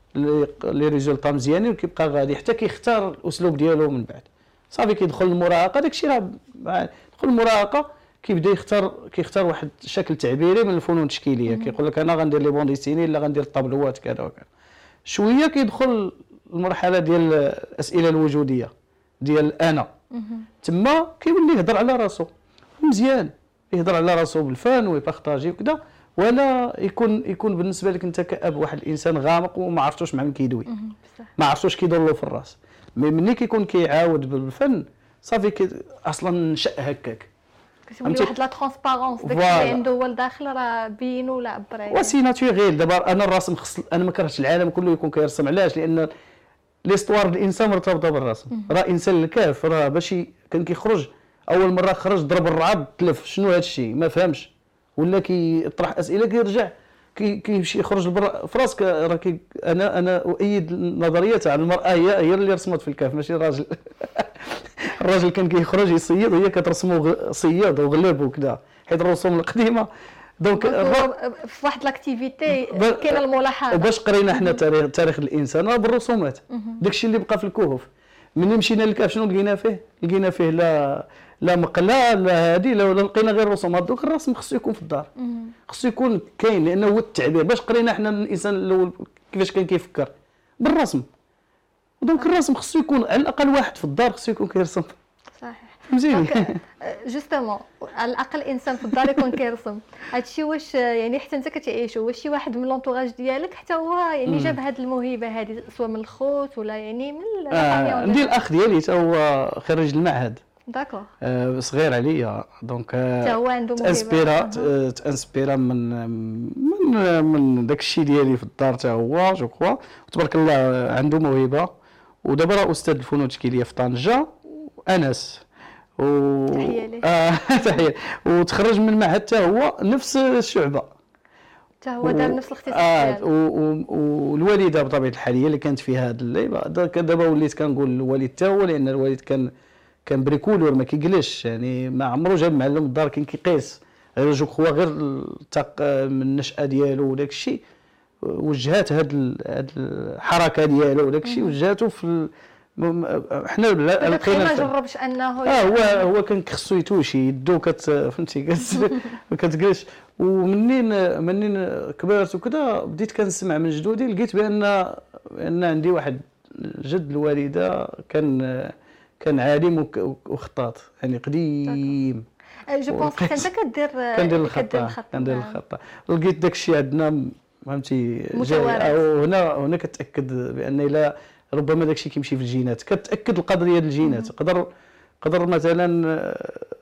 لي ريزولطا مزيانين، وكيبقى غادي حتى كيختار الاسلوب ديالو. من بعد صافي كيدخل المراهقه، داكشي راه دخل المراهقه كيبدا يختار كيختار واحد الشكل تعبيري من الفنون التشكيليه. كيقول لك انا غندير لي بون ديسيني، لا غندير الطابلوات كذا وكذا. شويه كيدخل المرحله ديال الاسئله الوجوديه ديال انا، تما كيولي يهضر على راسو مزيان، يهضر على راسو بالفن ويبارطاجي وكذا، ولا يكون يكون بالنسبه لك انت كأب واحد الانسان غامق وما عرفتوش مع من كيدوي، ما عرفتوش كيدور له في الراس. مي ملي كيكون كيعاود بالفن صافي كي اصلا نشا هكاك، كتولي واحد لا ترونسبارونس داكشي اللي عنده هو لداخل راه بين ولا عبر عليه. وسي ناتوريل. دابا انا الرسم خص انا ما كرهتش العالم كله يكون كيرسم، علاش؟ لان ليستوار الانسان مرتبطه بالرسم. راه انسان الكاف راه باش كان كيخرج اول مره خرج ضرب الرعد تلف، شنو هذا الشيء ما فهمش، ولا كيطرح اسئله كيرجع كيمشي يخرج لبرا في راسك. راه كي انا انا اؤيد النظريه تاع المراه هي هي اللي رسمت في الكاف ماشي الراجل. الراجل كان كيخرج يصيد وهي كترسمو صياد وغلب وكذا، حيت الرسوم القديمه. دونك في واحد لاكتيفيتي كاينه الملاحظه. باش قرينا حنا تاريخ تاريخ الانسان راه بالرسومات. داكشي اللي بقى في الكهوف. ملي مشينا للكهف شنو لقينا فيه؟ لقينا فيه لا لا مقله لا هذه، لا لقينا غير رسومات. دوك الرسم خصو يكون في الدار، خصو يكون كاين، لانه هو التعبير. باش قرينا حنا الانسان الاول كيفاش كان كيفكر بالرسم. دونك الرسم خصو يكون على الاقل واحد في الدار خصو يكون كيرسم. صحيح فهمتيني؟ جوستومون على الاقل انسان في الدار يكون كيرسم. هادشي واش يعني حتى انت كتعيشو، واش شي واحد من لونطوراج ديالك حتى هو يعني جاب هاد الموهبه هذه، سواء من الخوت ولا يعني من آه عندي الاخ ديالي حتى هو خريج المعهد. داكور. آه صغير عليا، دونك حتى هو عنده موهبه. تانسبيرا تانسبيرا من من من داك الشيء ديالي في الدار حتى هو جو كوا، تبارك الله عنده موهبه. ودابا راه استاذ الفنون التشكيليه في طنجه. انس و تحيه ليه. اه تحيه. وتخرج من المعهد حتى هو نفس الشعبه، حتى هو دار نفس الاختصاص اه ديالو. والوالده بطبيعه الحال هي اللي كانت في هذا اللعيبه. دابا وليت كنقول الوالد حتى هو، لان الوالد كان كان بريكولور ما كيجلش، يعني ما عمرو جاب معلم الدار، كان كيقيس غير جو كخوا غير من النشأه ديالو وداك الشيء وجهات هاد هاد الحركه ديالو وداك الشيء وجهاتو في حنا لقينا ما جربش انه اه هو هو كان خصو يتوشي يدو كت فهمتي كتجلس. ومنين منين كبرت وكذا بديت كنسمع من جدودي، لقيت بان بان عندي واحد جد الوالده كان كان عالم وخطاط، يعني قديم. جو بونس حتى انت كدير كندير الخطه كندير الخطه لقيت داك الشيء عندنا فهمتي جاي. وهنا هنا كتاكد بان الا ربما داك الشيء كيمشي في الجينات، كتاكد القدر ديال الجينات. قدر قدر مثلا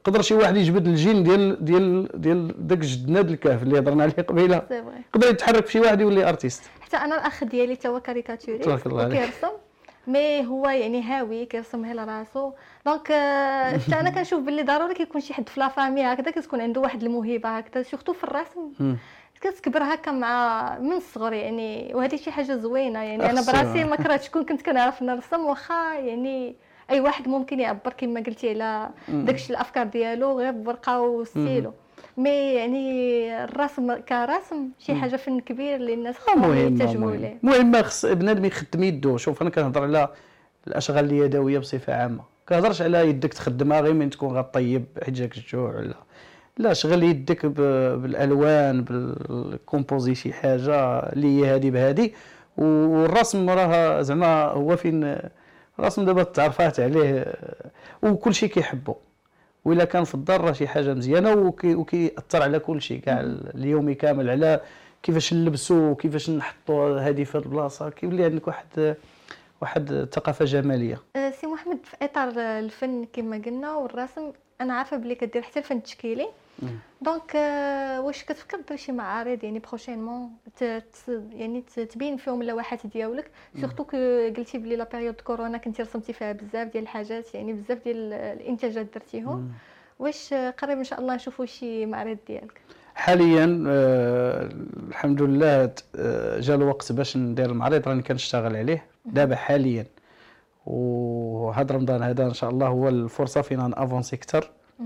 يقدر شي واحد يجبد الجين ديال ديال ديال داك جدنا د الكهف اللي هضرنا عليه قبيله، سي فري. يقدر يتحرك في شي واحد يولي ارتيست. حتى انا الاخ ديالي تا هو كاريكاتوريست تبارك الله عليك. وكيرسم، مي هو يعني هاوي كيرسم غير راسو. دونك آه، حتى انا كنشوف باللي ضروري كيكون شي حد في لا فامي هكذا كتكون عنده واحد الموهبه هكذا، سورتو في الرسم مم. كتكبر هكا مع من الصغر يعني، وهذه شي حاجه زوينه يعني. انا أخصو. براسي ما كرهتش شكون كنت كنعرف نرسم، واخا يعني اي واحد ممكن يعبر كما قلتي على داكشي الافكار ديالو غير بورقه وستيلو، مي يعني الرسم كرسم شي حاجه فن كبير اللي الناس خصهم مهم يتجهوا مهم ليه. مهم خص بنادم يخدم يدو. شوف انا كنهضر على الاشغال اليدويه بصفه عامه، كنهضرش على يدك تخدمها غير من تكون غطيب حيت جاك الجوع ولا لا، شغل يدك بالالوان بالكومبوزي شي حاجه اللي هي هادي بهادي. والرسم راه زعما هو فين الرسم دابا تعرفات عليه وكل شيء كيحبو، وإلا كان في الدار راه شي حاجه مزيانه وكيأثر على كل شيء كاع اليومي كامل، على كيفاش نلبسو وكيفاش نحطو هذه في البلاصه، كيولي عندك واحد واحد الثقافه جماليه. أه، سي محمد، في اطار الفن كما قلنا والرسم، انا عارفه بلي كدير حتى الفن التشكيلي. دونك أه، واش كتفكر دير شي معارض يعني بروشينمون يعني تبين فيهم اللوحات ديالك، سورتو كو قلتي بلي لا بيريود كورونا كنتي رسمتي فيها بزاف ديال الحاجات، يعني بزاف ديال الانتاجات درتيهم. واش قريب ان شاء الله نشوفوا شي معرض ديالك؟ حاليا آه الحمد لله آه جا الوقت باش ندير المعرض، راني كنشتغل عليه دابا حاليا، وهذا رمضان هذا ان شاء الله هو الفرصه فينا نافونسي اكثر.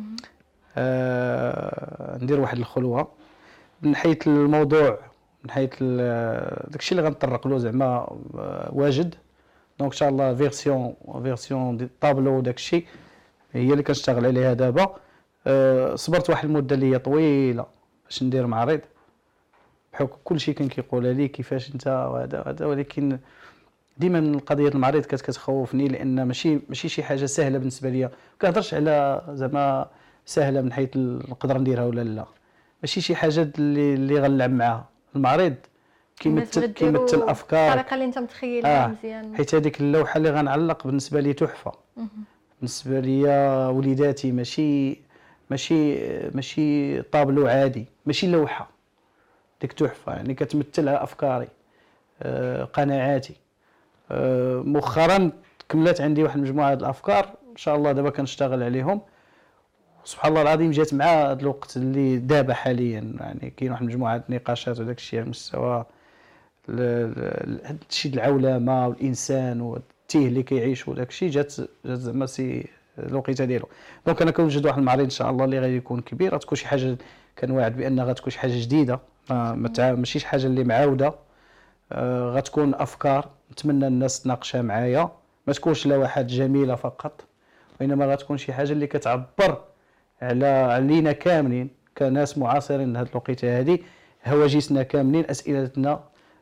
آه ندير واحد الخلوه من حيث الموضوع، من حيث داكشي اللي غنطرق له زعما آه واجد. دونك ان شاء الله فيرسيون فيرسيون دي طابلو داكشي هي اللي كنشتغل عليها دابا. آه صبرت واحد المده اللي هي طويله باش ندير معرض، بحكم كلشي كان كيقول لي كيفاش انت وهذا هذا، ولكن ديما القضيه المعرض كانت كتخوفني، لان ماشي ماشي شي حاجه سهله بالنسبه ليا. ما كنهضرش على زعما سهله من حيث نقدر نديرها ولا لا، ماشي شي حاجه اللي اللي غنلعب معاها. المعرض كيمثل كيمثل افكار الطريقه اللي انت متخيلها آه. مزيان، حيت هذيك اللوحه اللي غنعلق بالنسبه لي تحفه. بالنسبه ليا وليداتي ماشي ماشي ماشي طابلو عادي، ماشي لوحه، ديك تحفه يعني كتمثل افكاري آه، قناعاتي. آه، مؤخرا كملت عندي واحد المجموعه د الافكار ان شاء الله دابا كنشتغل عليهم. سبحان الله العظيم جات مع هذا الوقت اللي دابا حاليا يعني كاين واحد المجموعه النقاشات وداك الشيء على مستوى هذا الشيء العولمه والانسان والتيه اللي كيعيش وداك الشيء، جات جات زعما سي الوقيته ديالو. دونك انا كنوجد واحد المعرض ان شاء الله اللي غادي يكون كبير، غتكون شي حاجه كنواعد بان غتكون شي حاجه جديده، ما ماشي شي حاجه اللي معاوده. آه غتكون افكار نتمنى الناس تناقشها معايا، ما تكونش لوحات جميله فقط، وانما غتكون شي حاجه اللي كتعبر على علينا كاملين كناس معاصرين لهاد الوقيته هذه، هواجسنا كاملين، اسئلتنا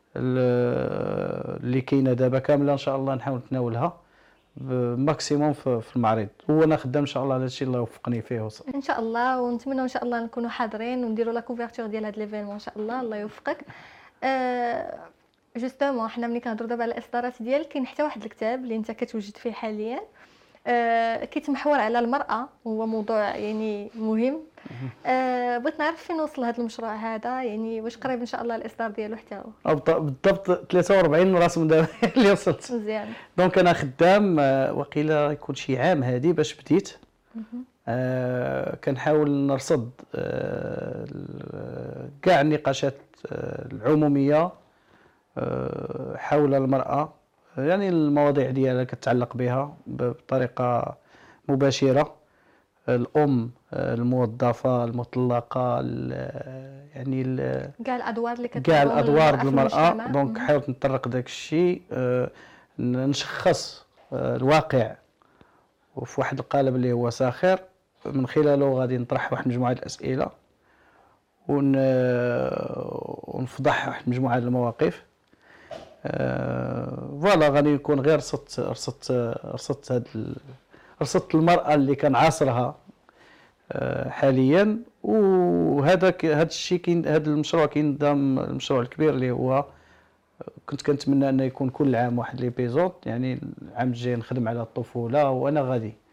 اللي كاينه دابا كامله ان شاء الله نحاول نتناولها بماكسيموم في المعرض. وانا خدام ان شاء الله على هادشي الله يوفقني فيه وصل. ان شاء الله، ونتمنى ان شاء الله نكونوا حاضرين ونديروا لا كوفرتور ديال هذا ليفينمون ان شاء الله. الله يوفقك. أه جوستومون حنا ملي كنهضروا دابا على الاصدارات ديالك، كاين حتى واحد الكتاب اللي انت كتوجد فيه حاليا أه كيتمحور على المراه، وهو موضوع يعني مهم. أه بغيت نعرف فين وصل هذا المشروع هذا، يعني واش قريب ان شاء الله الاصدار ديالو حتى هو؟ بالضبط ثلاثة وأربعين رسم دابا اللي وصلت. مزيان. دونك انا خدام وقيله يكون شي عام هادي باش بديت. آه كنحاول نرصد آه كاع النقاشات آه العموميه آه حول المراه، يعني المواضيع ديالها كتعلق بها بطريقه مباشره. الام، الموظفه، المطلقه، يعني كاع الادوار اللي كتعمل كاع الادوار ديال المراه. دونك حاولت نطرق داك الشيء، آه نشخص آه الواقع وفي واحد القالب اللي هو ساخر، من خلاله غادي نطرح واحد مجموعه الاسئله ون ونفضح واحد مجموعه المواقف. أه... فوالا غادي يكون غير رصدت رصدت رصدت هاد ال... رصدت المراه اللي كنعاصرها أه حاليا. وهذا ك... هذا الشيء كاين، هذا المشروع كاين ضمن المشروع الكبير اللي هو كنت كنتمنى انه يكون كل عام واحد ليبيزود، يعني العام الجاي نخدم على الطفوله وانا غادي.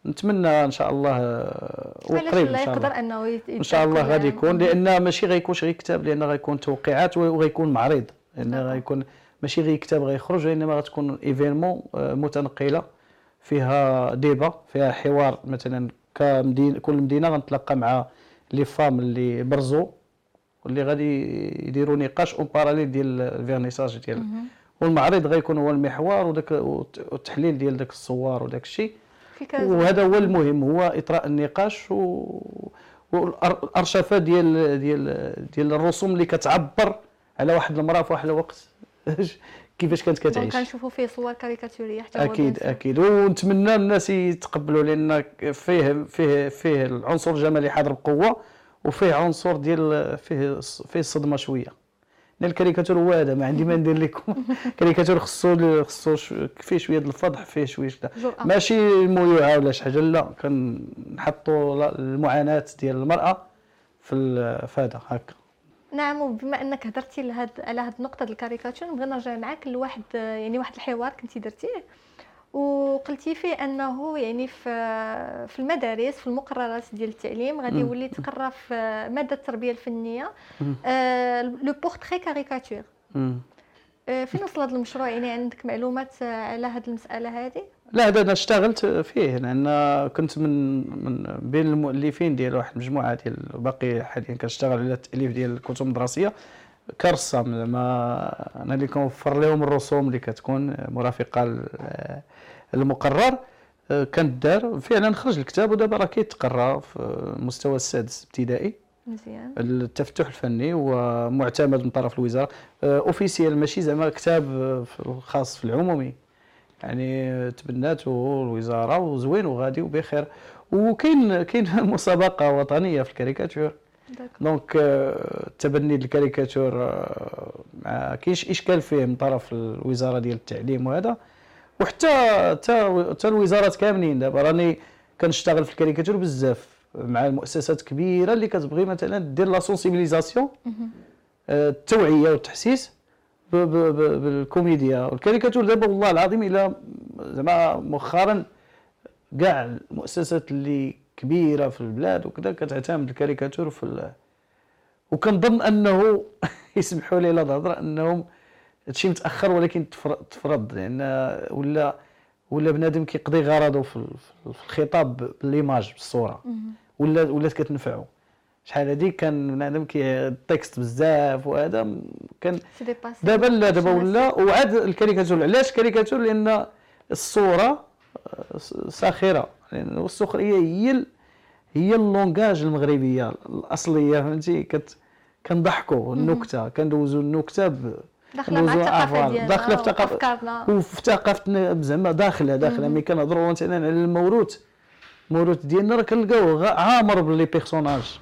نتمنى ان شاء الله آه، علاش وقريب لا ان شاء يقدر الله انه يت- ان شاء الله يتذكر غادي يعني. يكون، لان ماشي غيكونش غير كتاب، لان غيكون توقيعات وغيكون معرض، لان داكور. غيكون ماشي غير كتاب غيخرج، وانما غتكون ايفينمون متنقله فيها ديبا، فيها حوار مثلا كمدينه، كل مدينه غنتلاقى مع لي فام اللي برزوا واللي غادي يديروا نقاش اون باراليل ديال الفيرنيساج ديال، مهم. والمعرض غيكون هو المحور، وداك والتحليل ديال داك الصور وداك الشيء. في كذا. وهذا هو المهم، هو اطراء النقاش و والارشفه ديال ديال ديال الرسوم اللي كتعبر على واحد المراه في واحد الوقت كيفاش كانت دونك كتعيش. كنشوفوا فيه صور كاريكاتوريه حتى هو اكيد بيان اكيد، ونتمنى الناس يتقبلوا، لان فيه فيه فيه العنصر الجمالي حاضر بقوه، وفيه عنصر ديال فيه فيه الصدمه شويه. لان الكاريكاتور هو هذا، ما عندي ما ندير لكم كاريكاتور خصو خصو ش- فيه شويه د الفضح، فيه شويه د- جرأة. ماشي الميوعه ولا شي حاجه، لا كنحطوا المعاناه ديال المراه في ال- في هذا هكا. نعم. وبما انك هضرتي لهاد على هاد النقطه ديال الكاريكاتور، نبغي نرجع معاك لواحد يعني واحد الحوار كنتي درتيه وقلتي فيه انه يعني في في المدارس في المقررات ديال التعليم غادي مم. يولي تقرا في ماده التربيه الفنيه مم. آه، لو بورتري كاريكاتور. مم. آه، فين وصل هذا المشروع؟ يعني عندك معلومات على هاد المساله هذه؟ لا هذا انا اشتغلت فيه، لان كنت من من بين المؤلفين ديال واحد المجموعه ديال، باقي حاليا كنشتغل على التاليف ديال الكتب المدرسيه كرسام، زعما انا اللي كنوفر لهم الرسوم اللي كتكون مرافقه لل- للمقرر. كندار فعلا خرج الكتاب، ودابا راه كيتقرا في المستوى السادس ابتدائي. مزيان. التفتح الفني ومعتمد من طرف الوزاره، اوفيسيال ماشي زعما كتاب خاص في العمومي، يعني تبناته الوزاره وزوين وغادي وبخير. وكاين كاين مسابقه وطنيه في الكاريكاتور، داك. دونك آه، تبني الكاريكاتور آه، ما كاينش اشكال فيه من طرف الوزاره ديال التعليم وهذا، وحتى حتى حتى الوزارات كاملين. دابا راني كنشتغل في الكاريكاتور بزاف مع المؤسسات كبيره اللي كتبغي مثلا دير لا سونسيبيليزاسيون، مهم. آه، التوعيه والتحسيس ب- ب- ب- بالكوميديا والكاريكاتور. دابا والله العظيم الى زعما مؤخرا كاع المؤسسات اللي كبيره في البلاد وكذا كتعتمد الكاريكاتور في ال... وكنظن انه يسمحوا لي لا الهضره انهم هادشي متاخر، ولكن تفر- تفرض، لان ولا ولا بنادم كيقضي غرضه في ال- في الخطاب بالليماج بالصوره، مهم. ولا ولات كتنفعو. شحال هادي كان بنادم كي التكست بزاف وهذا م- كان سي دي باس. دابا لا، دابا ولا. وعاد الكاريكاتور علاش كاريكاتور؟ لان الصوره آه، ساخره، لان السخريه هي ال- هي اللونغاج المغربيه الاصليه، فهمتي؟ كت كنضحكوا النكته، كندوزوا النكته ب- داخله مع كندوزوا الثقافه أعفال، ديالنا داخله في ثقافه افكارنا. وفي ثقافتنا زعما داخله داخله. ملي كنهضروا مثلا على الموروث، الموروث ديالنا راه كنلقاوه غا- عامر باللي بيرسوناج،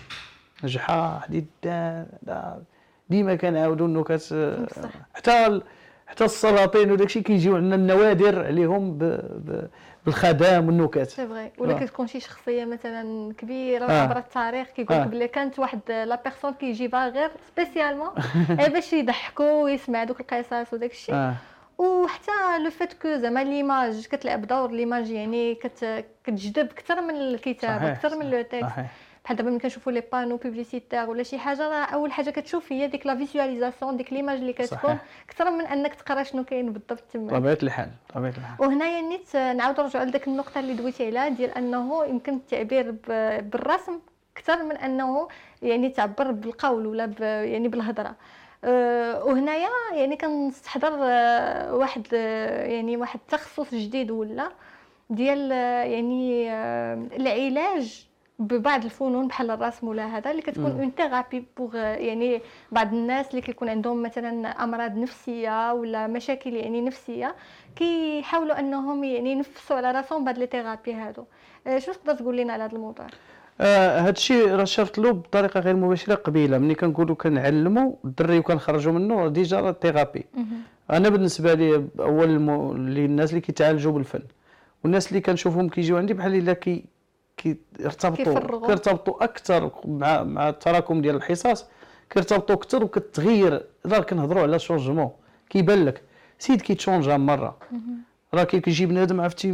جحا حديدان دا- ديما كنعاودوا النكت، بصح. حتى ال- حتى السلاطين وداكشي كيجيو عندنا النوادر عليهم ب... ب... بالخدام والنكت. سي فغي. ولا آه. كتكون شي شخصيه مثلا كبيره آه. عبر التاريخ كيقول لك آه. بلي كانت واحد لا بيرسون كيجيبها غير سبيسيالمون غير باش يضحكوا ويسمع دوك القصص وداك الشيء. اه وحتى لو فيت كو زعما ليماج كتلعب دور، ليماج يعني كت كتجذب اكثر من الكتاب، صحيح، اكثر من لو تيكست. صحيح. بحال دابا ملي كنشوفوا لي بانو بوبليسيتير ولا شي حاجه، راه اول حاجه كتشوف هي ديك لا فيزواليزاسيون، ديك ليماج اللي كتكون صحيح. اكثر من انك تقرا شنو كاين بالضبط تما. طبيعه الحال، طبيعه الحال. وهنايا نيت نعاود نرجعوا لذاك النقطه اللي دويتي عليها ديال انه يمكن التعبير ب- بالرسم اكثر من انه يعني تعبر بالقول ولا ب- يعني بالهضره. أه، وهنايا يعني كنستحضر أه، واحد أه، يعني واحد التخصص جديد ولا ديال أه، يعني أه، العلاج ببعض الفنون بحال الرسم ولا هذا اللي كتكون مم. اون ثيرابي بوغ يعني بعض الناس اللي كيكون عندهم مثلا امراض نفسيه ولا مشاكل يعني نفسيه، كيحاولوا انهم يعني ينفسوا على راسهم بهاد لي ثيرابي هادو. أه، شنو تقدر تقول لنا على هذا الموضوع؟ آه هذا الشيء راه شافت له بطريقه غير مباشره قبيله، ملي كنقولوا كنعلموا الدري وكنخرجوا منه ديجا راه ثيرابي. انا بالنسبه لي اول الم... اللي الناس اللي كيتعالجوا بالفن والناس اللي كنشوفهم كيجيو عندي بحال الا كي كيرتبطوا كيفرغوا. كيرتبطوا اكثر مع مع التراكم ديال الحصص، كيرتبطوا اكثر وكتغير. راه كنهضروا على شونجمون، كيبان لك سيد كيتشونجا مره راه كي كيجي بنادم عرفتي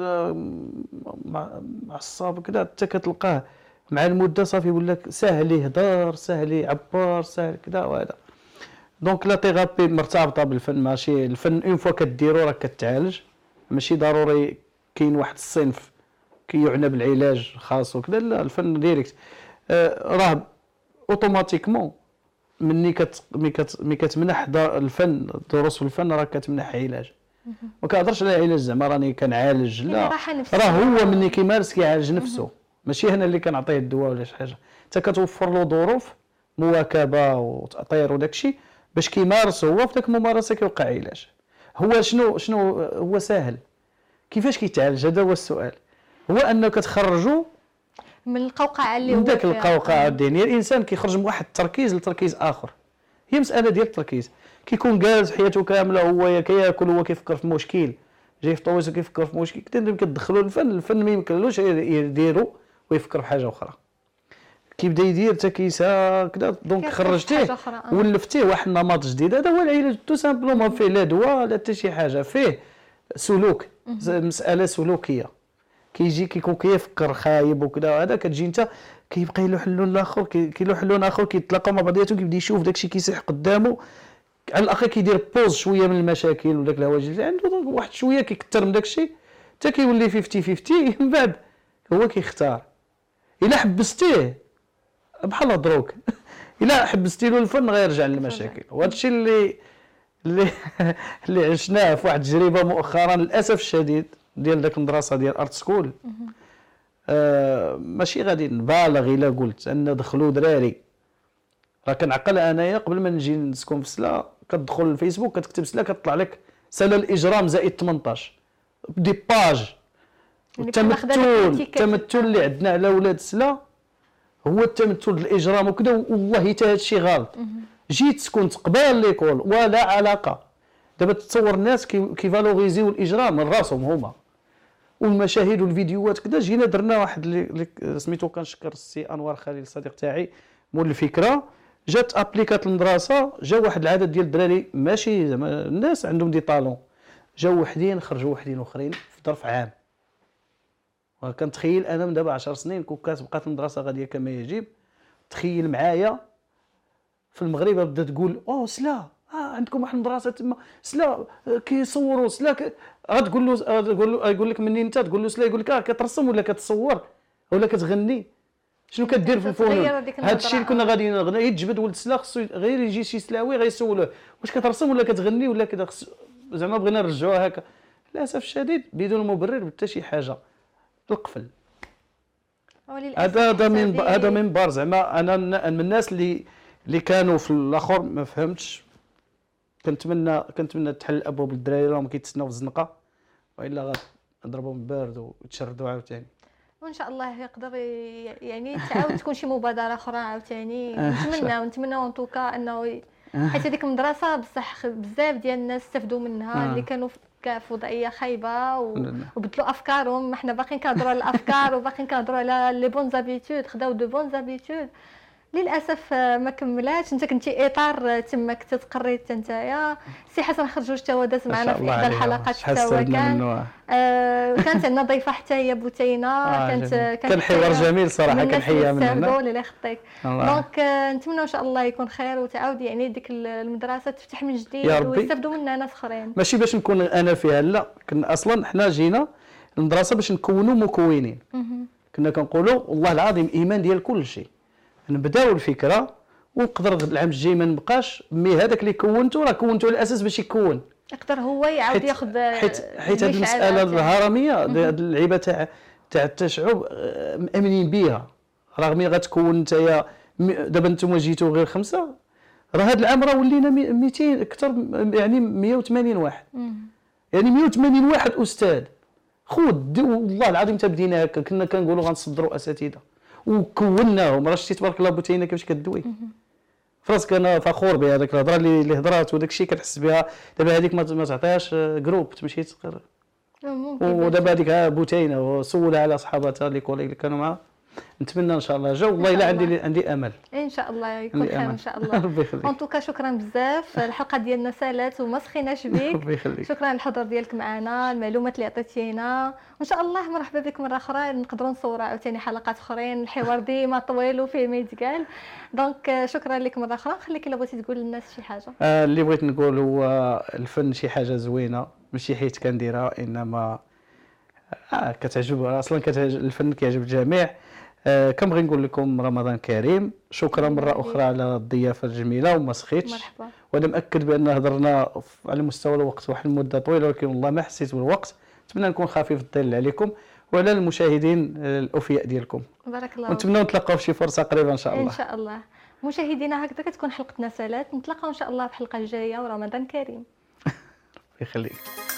معصاب كذا حتى كتلقاه مع المده صافي يقول لك ساهل يهضر ساهل يعبر ساهل كذا وهذا. دونك لا ثيرابي مرتبطه بالفن، ماشي الفن اون فوا كديرو راه كتعالج، ماشي ضروري كاين واحد الصنف كيعنى بالعلاج خاص وكذا، لا الفن ديريكت آه راه اوتوماتيكمون مني كت مي كت مي كتمنح الفن دروس في الفن راه كتمنح علاج. ما كنهضرش على علاج زعما راني كنعالج، لا راه هو مني كيمارس كيعالج نفسه، ماشي انا اللي كنعطيه الدواء ولا شي حاجه، حتى كتوفر له ظروف مواكبه وتاطير وداكشي باش كيمارس هو في داك الممارسه كيوقع علاج. هو شنو شنو هو ساهل كيفاش كيتعالج؟ هذا هو السؤال، هو انك تخرجوا من القوقعه اللي من هو داك القوقعه الذهنيه. الانسان كيخرج من واحد التركيز لتركيز اخر، هي مساله ديال التركيز. كيكون جالس حياته كامله هو كياكل هو كيفكر في مشكل جاي في طويس وكيفكر في مشكل كنت كتدخلوا الفن، الفن ما يمكنلوش يديرو ويفكر في حاجه اخرى، كيبدا يدير تكيسه كذا. دونك خرجتيه ولفتيه واحد النمط جديد. هذا هو العلاج تو سامبلومون، فيه لا دواء لا حتى شي حاجه، فيه سلوك، مساله سلوكيه. كيجي كيكون كيفكر خايب وكذا هذا كتجي انت كيبقى يلوح اللون الاخر كيلوح اللون اخر كيتلاقاو مع بعضياتهم كيبدا يشوف داكشي كيصيح قدامه، على الاخر كيدير بوز شويه من المشاكل وداك الهواجس اللي عنده، واحد شويه كيكثر من داكشي حتى كيولي خمسين خمسين. من بعد هو كيختار. الا حبستيه بحال الدروك الا حبستي له الفن غيرجع للمشاكل. وهذا الشيء اللي اللي اللي عشناه في واحد التجربه مؤخرا للاسف الشديد ديال داك المدرسه ديال ارت سكول. آه ماشي غادي نبالغ الا قلت ان دخلوا دراري، راه كنعقل انايا قبل ما نجي نسكن في سلا كتدخل الفيسبوك كتكتب سلا كتطلع لك سلا الاجرام زائد ثمنطاش دي باج. التمثل التمثل اللي عندنا على ولاد سلا هو التمثل الاجرام وكذا، والله حتى هذا الشيء غلط. جيت كنت قبال ليكول ولا علاقه. دابا تصور الناس كيفالوريزيو الاجرام من راسهم هما، والمشاهد والفيديوهات كذا. جينا درنا واحد اللي سميتو كنشكر السي انوار خليل الصديق تاعي مول الفكره. جات ابليكات المدرسه، جا واحد العدد ديال الدراري ماشي زعما الناس عندهم دي طالون، جاو وحدين خرجوا وحدين اخرين في ظرف عام. وكنتخيل انا من دابا عشر سنين كون كانت بقات المدرسه غاديه كما يجب، تخيل معايا في المغرب بدا تقول او سلا اه عندكم واحد المدرسه تما سلا كيصوروا سلا ك... غتقول له تقول له يقول لك منين انت، تقول له سلا يقول لك اه كترسم ولا كتصور ولا كتغني، شنو كدير في الفنون؟ هذا الشيء اللي كنا غاديين نغني يتجبد ولد سلا خصو غير يجي شي سلاوي غيسولوه واش كترسم ولا كتغني ولا كذا. زعما بغينا نرجعوها هكا. للاسف الشديد بدون مبرر حتى شي حاجه القفل. هذا هذا من هذا منبر زعما انا من الناس اللي اللي كانوا في الاخر ما فهمتش. كنتمنى كنتمنى تحل الابواب للدراري راهم كيتسناو في الزنقه، والا غنضربهم بالبارد ويتشردوا عاوتاني. وان شاء الله يقدر يعني تعاود تكون شي مبادره اخرى عاوتاني. نتمنى ونتمنى ان توكا انه حيت هذيك المدرسه بصح بزاف ديال الناس استفدوا منها آه. اللي كانوا في وضعيه خايبه وبدلوا افكارهم. احنا باقيين كنهضروا على الافكار وباقيين كنهضروا على لي بون زابيتود، خداو دو بون زابيتود. للاسف ما كملاتش. انت كنتي اطار تما كنت تقري حتى نتايا. سي حسن خرجوج تا هو داز معنا في احدى الحلقات حتى هو كان آه كانت عندنا ضيفه حتى هي بوتينه. آه كانت كان حوار جميل صراحه، كان حيه مننا اللي يخطيك. دونك نتمنى ان شاء الله يكون خير وتعاود يعني ديك المدرسه تفتح من جديد ويستافدوا منها ناس اخرين. ماشي باش نكون انا فيها، لا كنا اصلا حنا جينا المدرسه باش نكونوا مكونين. كنا كنقولوا والله العظيم ايمان ديال كل شيء، نبداو الفكره ونقدر العام الجاي ما نبقاش مي هذاك اللي كونته راه كونته على الاساس باش يكون يقدر هو يعاود ياخذ. حيت حيت هذه المساله الهرميه هذه اللعيبه تاع تاع التشعب مامنين بها. راه ملي غتكون نتايا دابا نتوما جيتو غير خمسه، راه هذا العام راه ولينا مئتين اكثر يعني مئة وثمانين واحد. يعني مئة وثمانين واحد استاذ خذ والله العظيم حتى بدينا هكا. كنا كنقولوا غنصدروا اساتذه وكوناهم. راه شتي تبارك الله بوتينه كيفاش كدوي فراسك. انا فخور بهذاك الهضره اللي اللي هضرات وداك الشيء كتحس بها. دابا هذيك ما تعطيهاش جروب تمشي تقرا. ودابا هذيك بوتينه وسولها على صحاباتها لي كوليك اللي كانوا معها نتمنى ان شاء الله جا، والله الا عندي عندي امل ان شاء الله يكون عندي خير أمل. ان شاء الله. ربي يخليك. ان توكا شكرا بزاف، الحلقه ديالنا سالات وما سخيناش بك. ربي يخليك. شكرا للحضور ديالك معنا، المعلومات اللي عطيتينا، وان شاء الله مرحبا بك مره اخرى، نقدروا نصوروا عاوتاني حلقات اخرين، الحوار ديما طويل وفيه ما يتقال. دونك شكرا لك مره اخرى. خليك الا بغيتي تقول للناس شي حاجه. آه اللي بغيت نقول هو الفن شي حاجه زوينه، ماشي حيت كنديرها، انما اه كتعجب اصلا، كتعجب الفن، كيعجب الجميع. آه كنبغي نقول لكم رمضان كريم، شكرا مره اخرى على الضيافه الجميله وما سخيتش. مرحبا. وانا مأكد بان هضرنا على مستوى الوقت واحد المده طويله، ولكن والله ما حسيت بالوقت. نتمنى نكون خفيف الظل عليكم وعلى المشاهدين الاوفياء ديالكم. بارك الله. ونتمنى نتلاقاو في شي فرصه قريبه ان شاء الله. ان شاء الله. مشاهدينا هكذا كتكون حلقتنا سالات، نتلاقاو ان شاء الله في الحلقه الجايه، ورمضان كريم. يخليك.